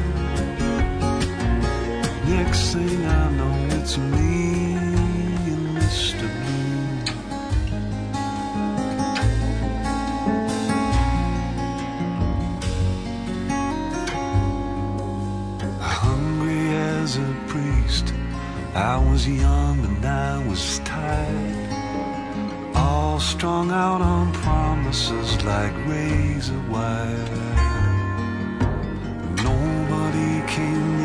Next thing I know, it's me and Mister Blue. Hungry as a priest, I was young and I was tired, all strung out on promises like razor wire. Nobody came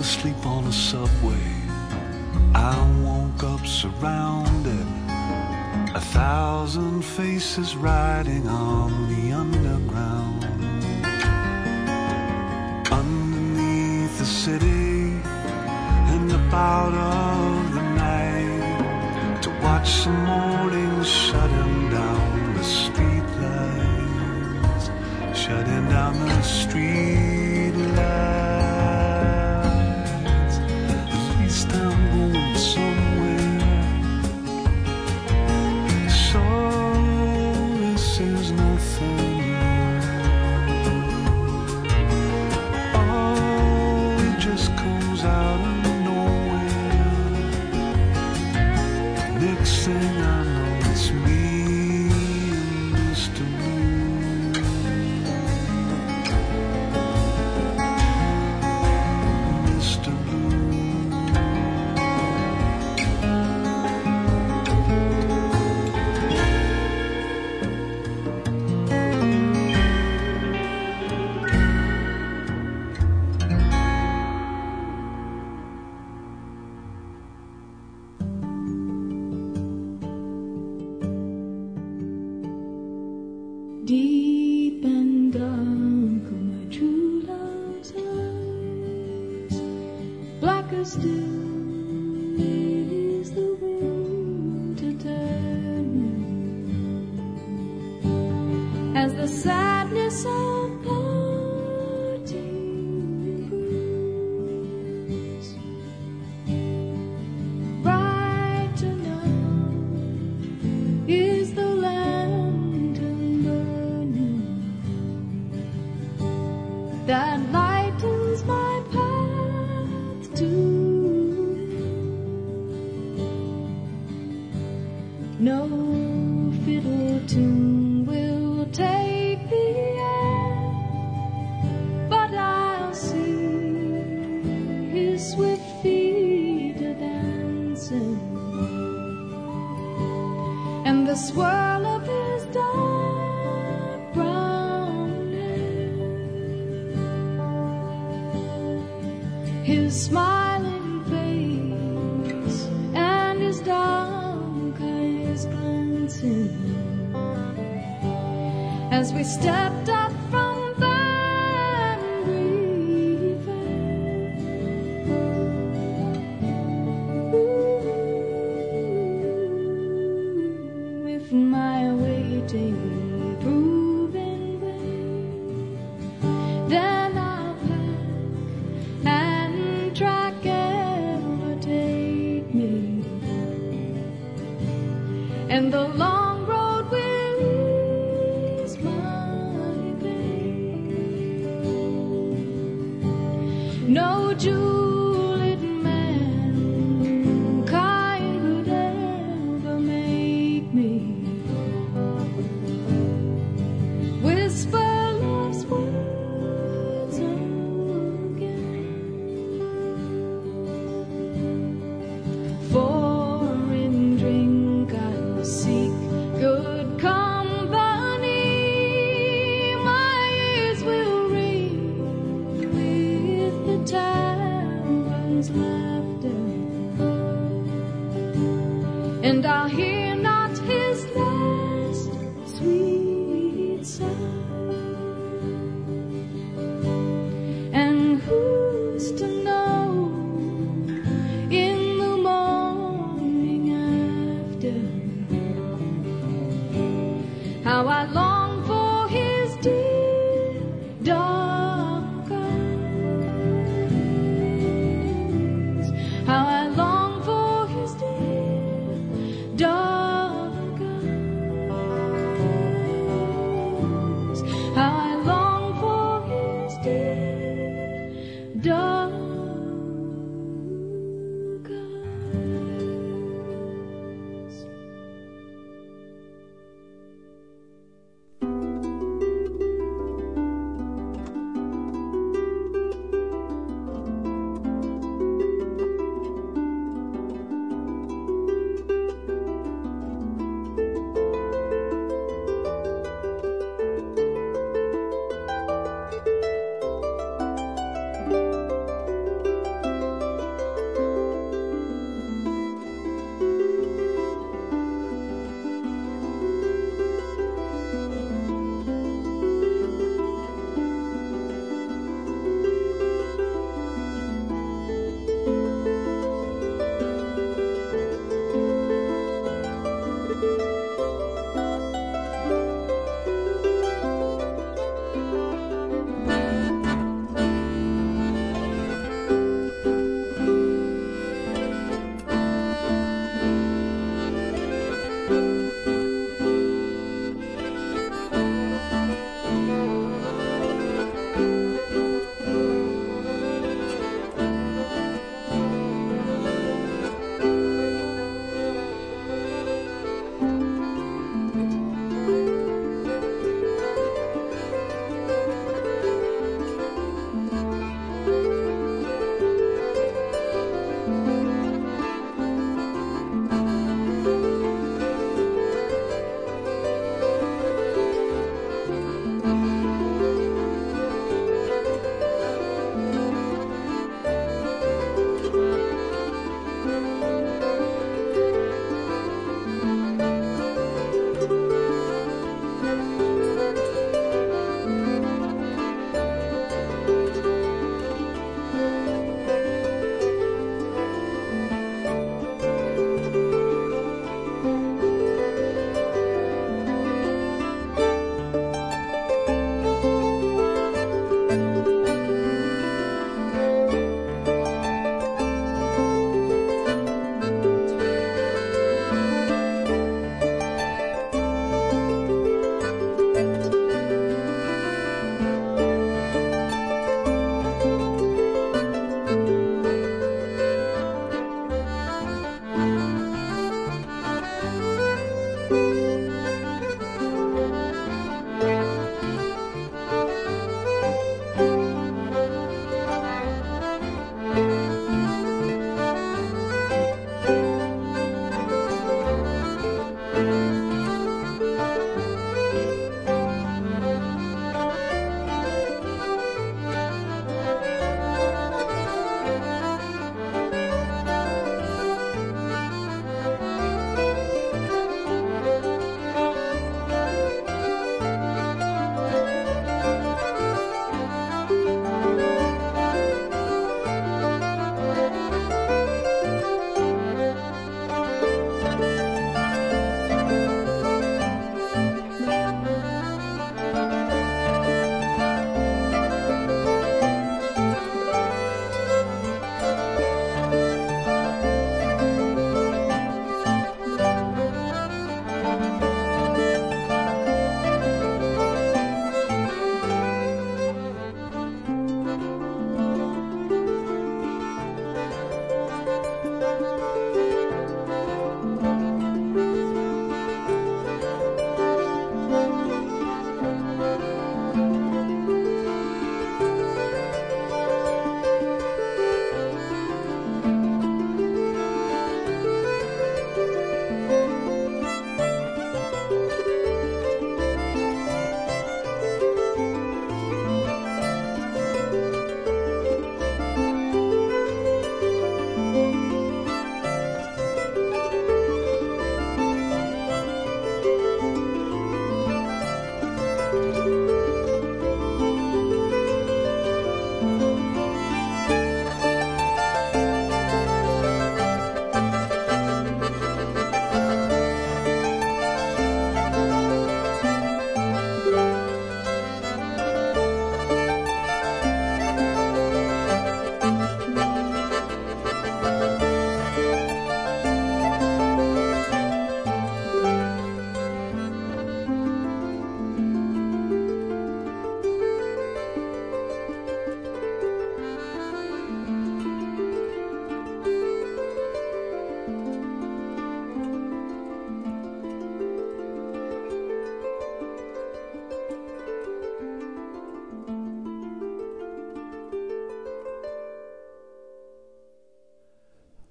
asleep on a subway. I woke up surrounded, a thousand faces riding on the underground. Underneath the city and up out of the night, to watch the morning shutting down the street lights, shutting down the street lights. At least I'm going somewhere, so this is nothing. Oh, it just comes out of nowhere. Next thing I know, it's me and Mister Deep and dark are my true love's eyes, blacker still is the winter turning, as the sadness of parting grows. Brighter now is the that lightens my path to no fiddle tune will take the air, but I'll see his swift feet a dancing, and the swirl of his dark brown hair, his smiling face and his dark eyes glancing, as we stepped up from Banbury Fair. Ooh, if my waiting prove in vain, then I'll pack and track ever take me, and the long road will ease my pain. No Juliet man kind could ever make me whisper love's words again. For in drink I'll seek good company, my ears will ring with the tale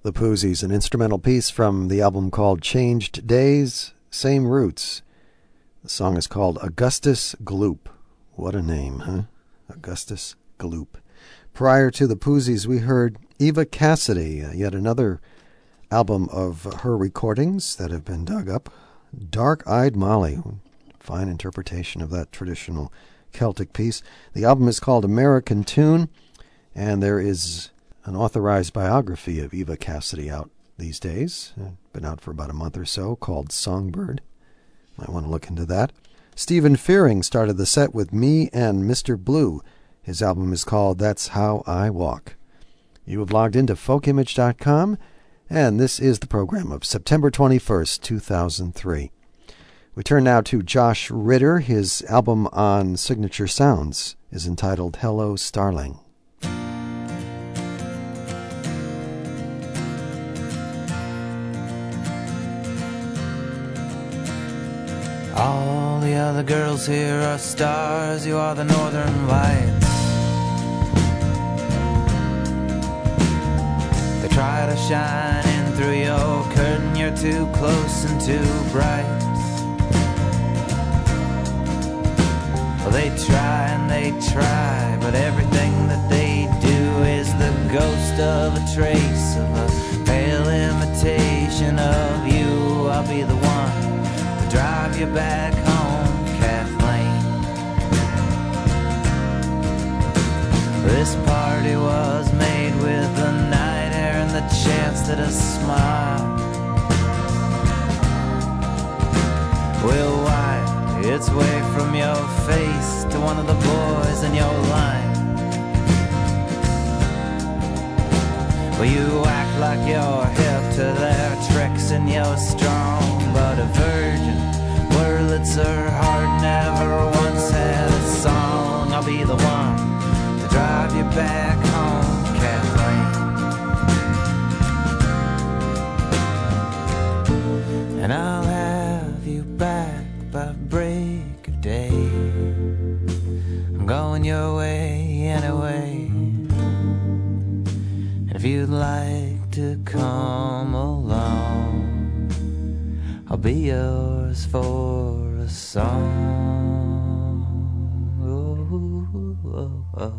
The Poozies, an instrumental piece from the album called Changed Days, Same Roots. The song is called Augustus Gloop. What a name, huh? Augustus Gloop. Prior to the Poozies, we heard Eva Cassidy, uh, yet another album of her recordings that have been dug up. Dark-Eyed Molly, fine interpretation of that traditional Celtic piece. The album is called American Tune, and there is an authorized biography of Eva Cassidy out these days. Uh, been out for about a month or so, called Songbird. Might want to look into that. Stephen Fearing started the set with Me and Mister Blue. His album is called That's How I Walk. You have logged into folk image dot com, and this is the program of September twenty-first, two thousand three. We turn now to Josh Ritter. His album on Signature Sounds is entitled Hello Starling. All the other girls here are stars, you are the northern lights. They try to shine in through your curtain, you're too close and too bright. Well, they try and they try, but everything that they do is the ghost of a trace of a pale imitation of you. I'll be the one to drive you back home, Kathleen. This party was made with the night air and the chance that a smile will wipe its way from your face to one of the boys in your line. Well, you act like you're hip to their tricks and you're strong, but a virgin, Wurlitzer heart never once had a song. I'll be the one to drive you back home, Kathleen. And I'll have you back by break of day. I'm going your way anyway. And if you'd like to come along, I'll be yours for a song. Oh, oh, oh.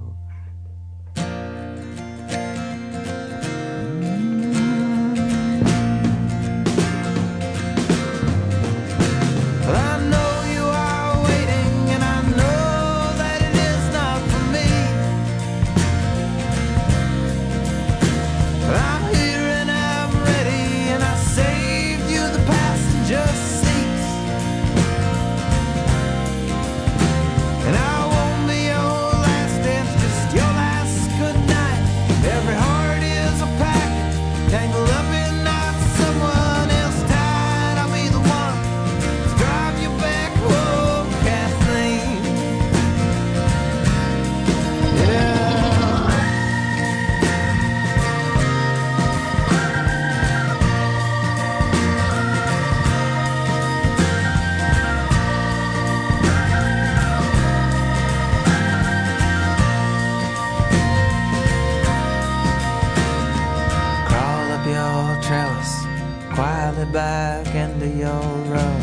Back into your room,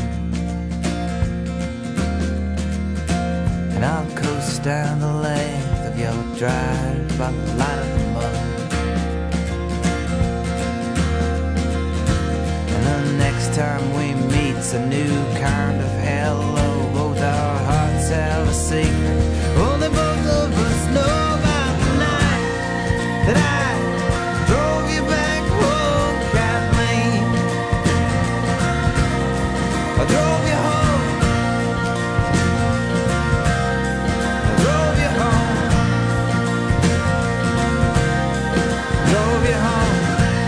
and I'll coast down the length of your drive by the light of the moon. And the next time we meet's a new kind of hello. Both our hearts have a secret. Only both of us know about the night that I I drove you home, I drove you home, drove you home.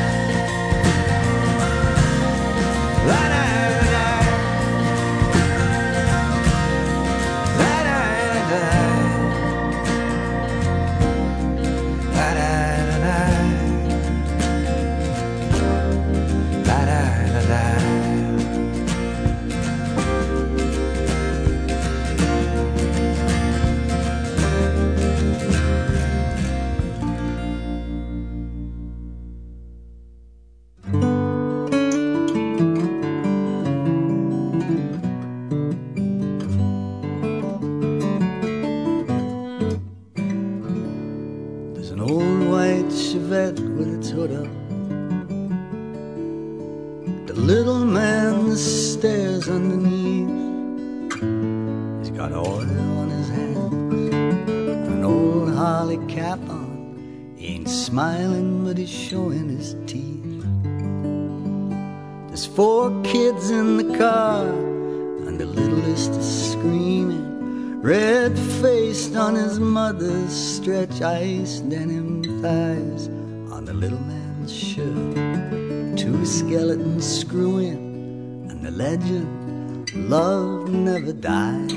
La da da, la da da. bed with its hood up. The little man stares underneath. He's got oil on his hands, an old Harley cap on. He ain't smiling, but he's showing his teeth. There's four kids in the car, and the littlest is screaming, red-faced on his mother's stretch ice denim thighs. On the little man's shirt, two skeletons screwing, and the legend, love never dies.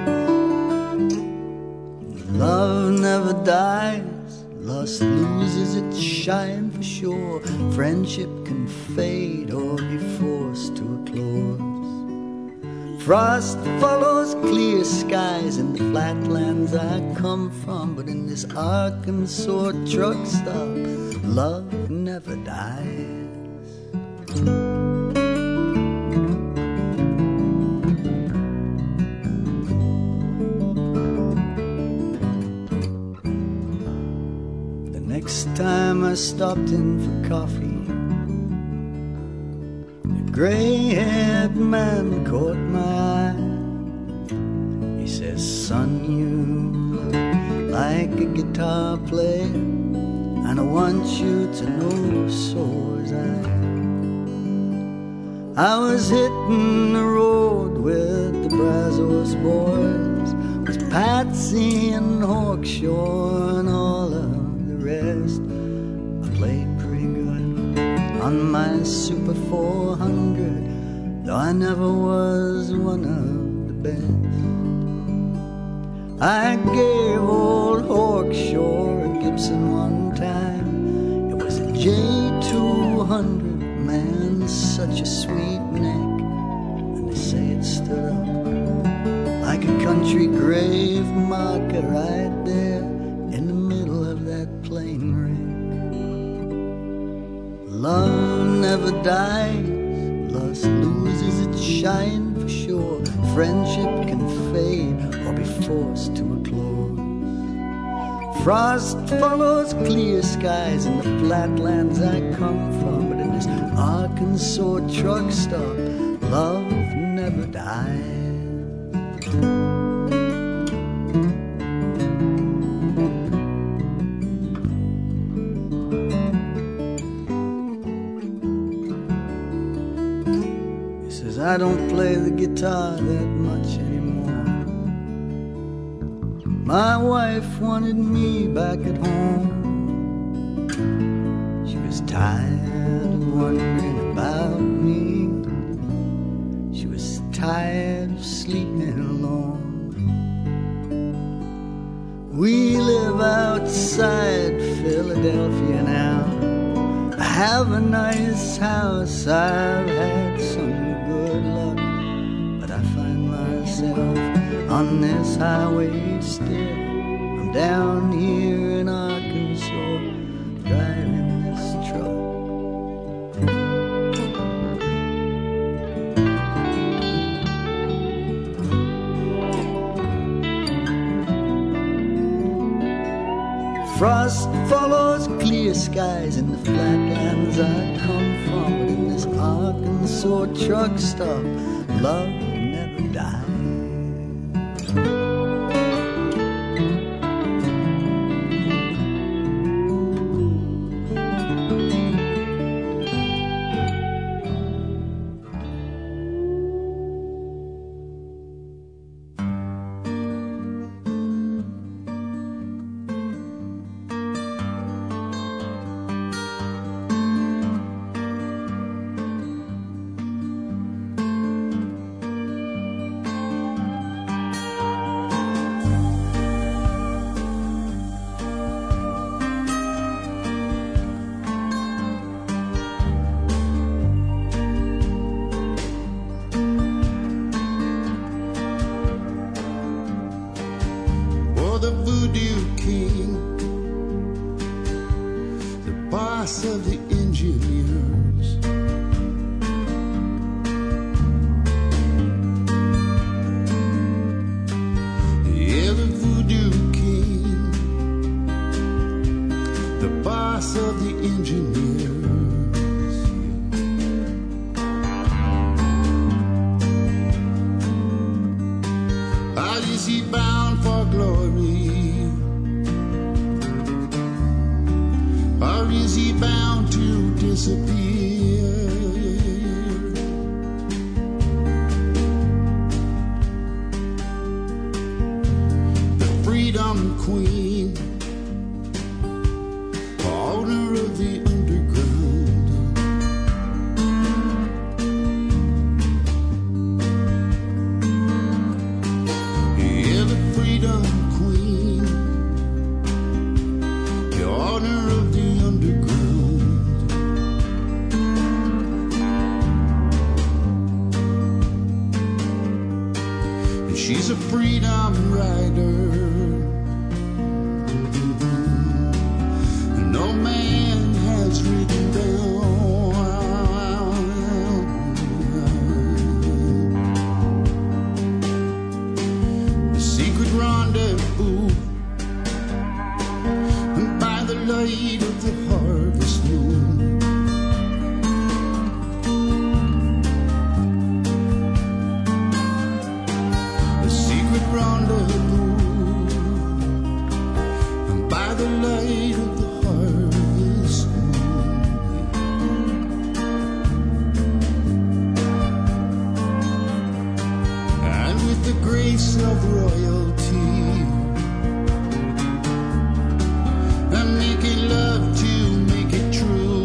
Love never dies, lust loses its shine for sure. Friendship can fade or be forced to a close. Frost follows clear skies in the flatlands I come from, but in this Arkansas truck stop, love never dies. The next time I stopped in for coffee, gray-haired man caught my eye. He says, son, you look like a guitar player, and I want you to know so was I. I was hitting the road with the Brazos boys, with Patsy and Hawkshaw and all of the rest. I played pretty good on my Super four hundred, though I never was one of the best. I gave old Hawkshaw a Gibson one time. It was a J two hundred, man, such a sweet neck. And they say it stood up like a country grave marker right there in the middle of that plane wreck. Love never dies, lust loses its shine for sure. Friendship can fade or be forced to a close. Frost follows clear skies in the flatlands I come from, but in this Arkansas truck stop, love never dies. I don't play the guitar that much anymore. My wife wanted me back at home. She was tired of wondering about me. She was tired of sleeping alone. We live outside Philadelphia now. I have a nice house, I've had some good luck, but I find myself on this highway still. I'm down here in Arkansas, driving this truck. Frost follows clear skies in the flatlands I come from, but in this Arkansas truck stop, love never dies. The voodoo king, the boss of the engineers, yeah, the voodoo king, the boss of the disappear. The Freedom Queen, owner of the underground. Yeah, the Freedom Queen, the owner of the underground. And she's a freedom rider. No man has written down. The secret rendezvous by the light of the harvest moon. The secret rendezvous by the light of the harvest moon. And with the grace of royalty, I'm making love to make it true.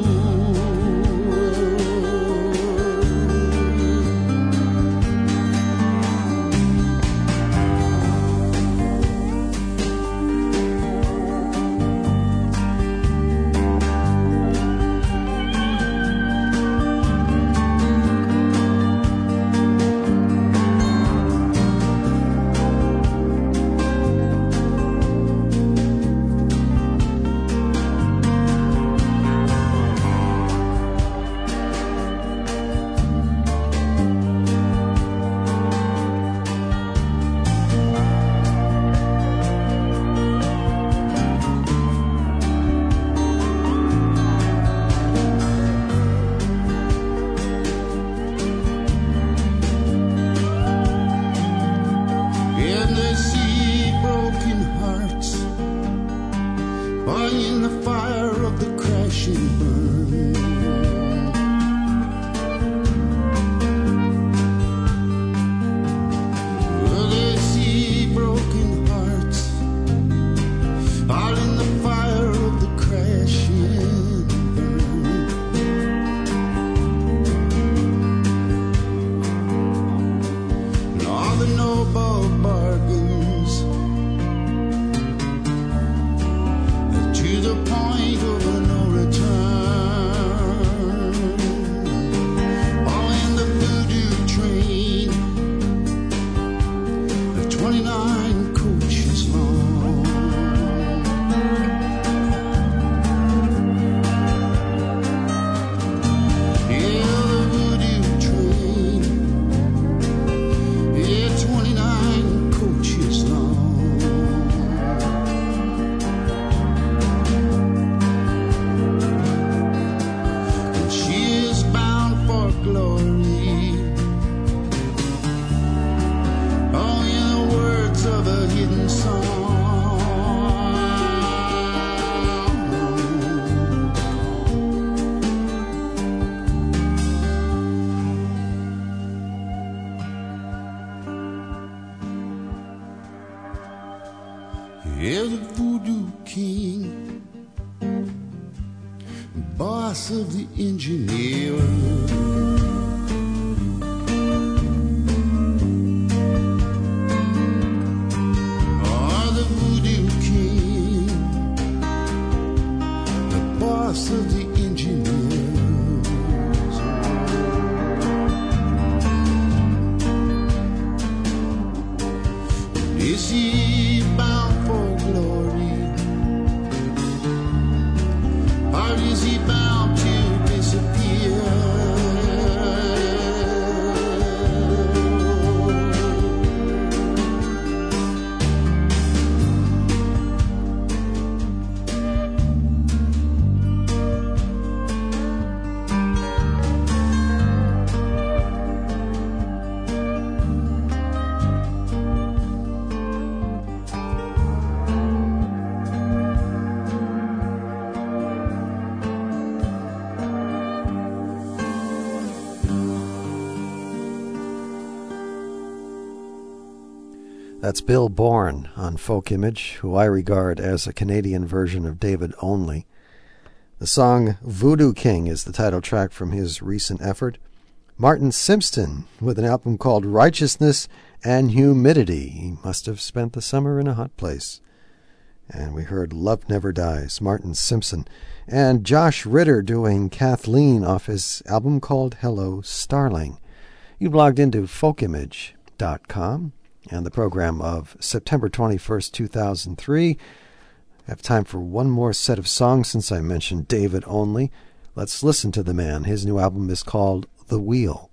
And they see broken hearts falling in the fire of the crashing burn. Well, they see broken hearts fall in the fire of the crashing burn. And all the noble bargains to the point of no return. All in the voodoo train, the twenty-nine coaches long. Yeah, the voodoo train, yeah, twenty-nine coaches long. And she is bound for glory. Oh, in the words of a hidden song. Yeah, the voodoo king, boss of the engineer. Oh, the voodoo king, the boss of the engineers. Is he bound for glory? Or is he bound to disappear? That's Bill Bourne on Folk Image, who I regard as a Canadian version of David Onley. The song Voodoo King is the title track from his recent effort. Martin Simpson with an album called Righteousness and Humidity. He must have spent the summer in a hot place. And we heard Love Never Dies, Martin Simpson. And Josh Ritter doing Kathleen off his album called Hello Starling. You've logged into folk image dot com and the program of September twenty-first, two thousand three. I have time for one more set of songs since I mentioned David Onley. Let's listen to the man. His new album is called The Wheel.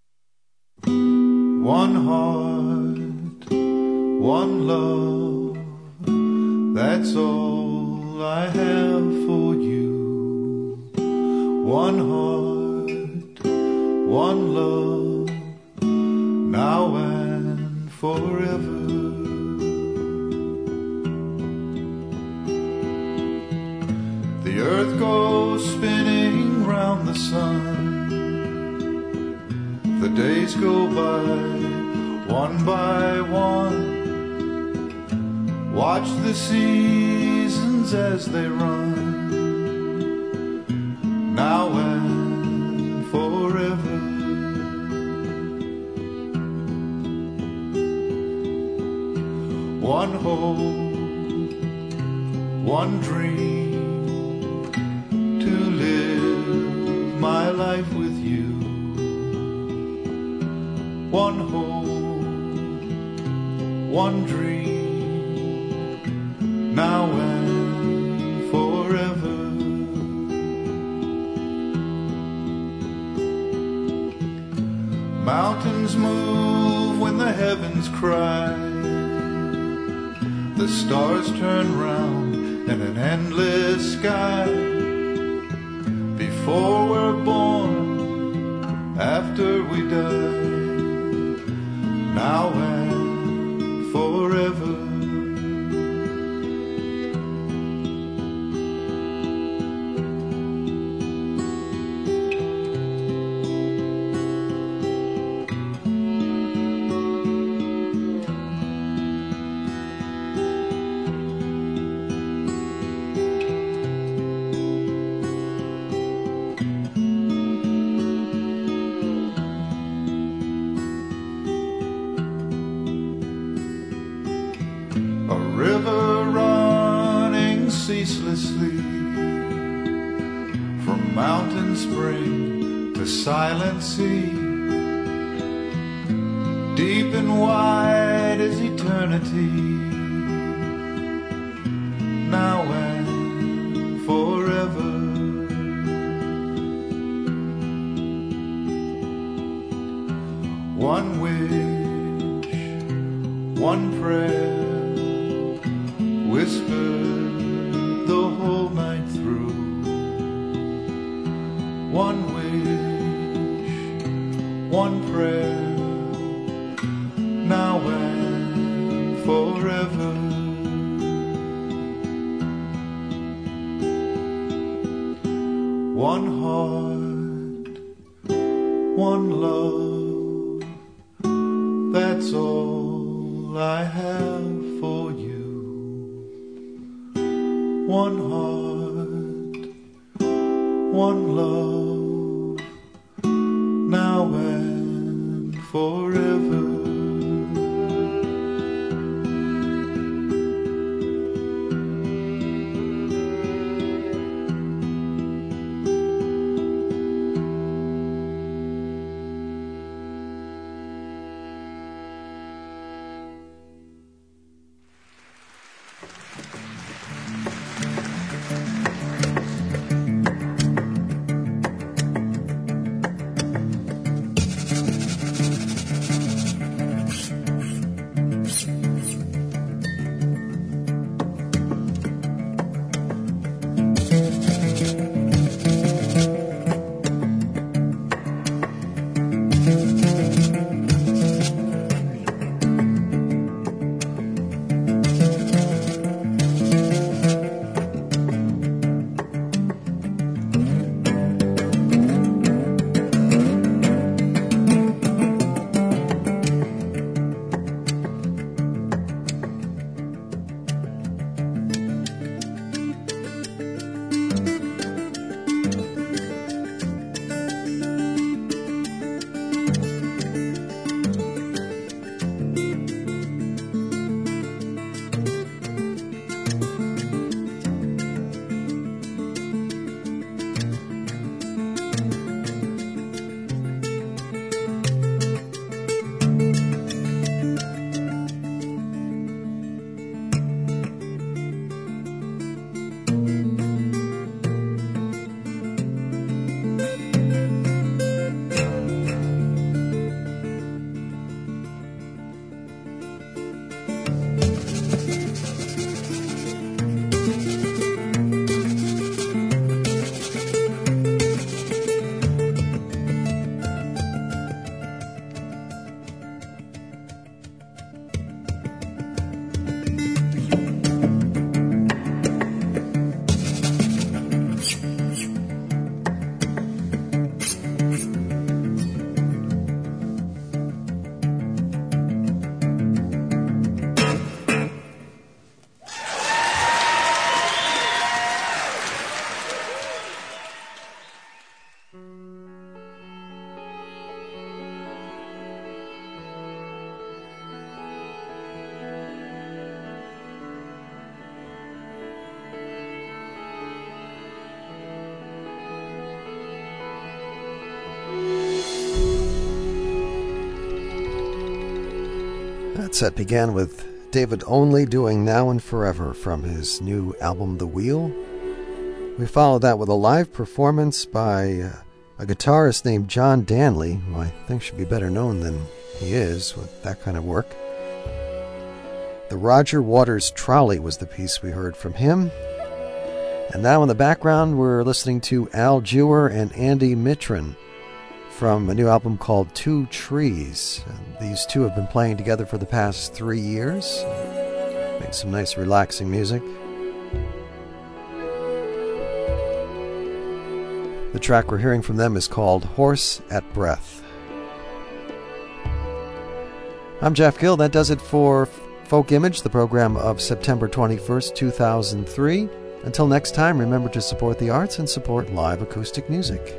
One heart, one love, that's all I have for you. One heart, one love, now and forever. The earth goes spinning round the sun. The days go by, one by one. Watch the seasons as they run, now and forever. One hope, one dream, to live my life with you. One hope, one dream, now and forever. Mountains move when the heavens cry. The stars turn round in an endless sky. Before we're born, after we die, now and forever. Silent sea, deep and wide as eternity, now and forever. One wish, one prayer, whispered the whole night through. One wish, one prayer, now and forever. One heart, one love, that's all I have for you. One heart, one love, now and forever. set began with David Onley doing Now and Forever from his new album The Wheel. We followed that with a live performance by uh, a guitarist named John Danley, who I think should be better known than he is with that kind of work. The Roger Waters Trolley was the piece we heard from him. And now in the background we're listening to Al Jewer and Andy Mitron from a new album called Two Trees. And these two have been playing together for the past three years. Make some nice relaxing music. The track we're hearing from them is called Horse at Breath. I'm Jeff Gill. That does it for Folk Image, the program of September twenty-first, two thousand three. Until next time, remember to support the arts and support live acoustic music.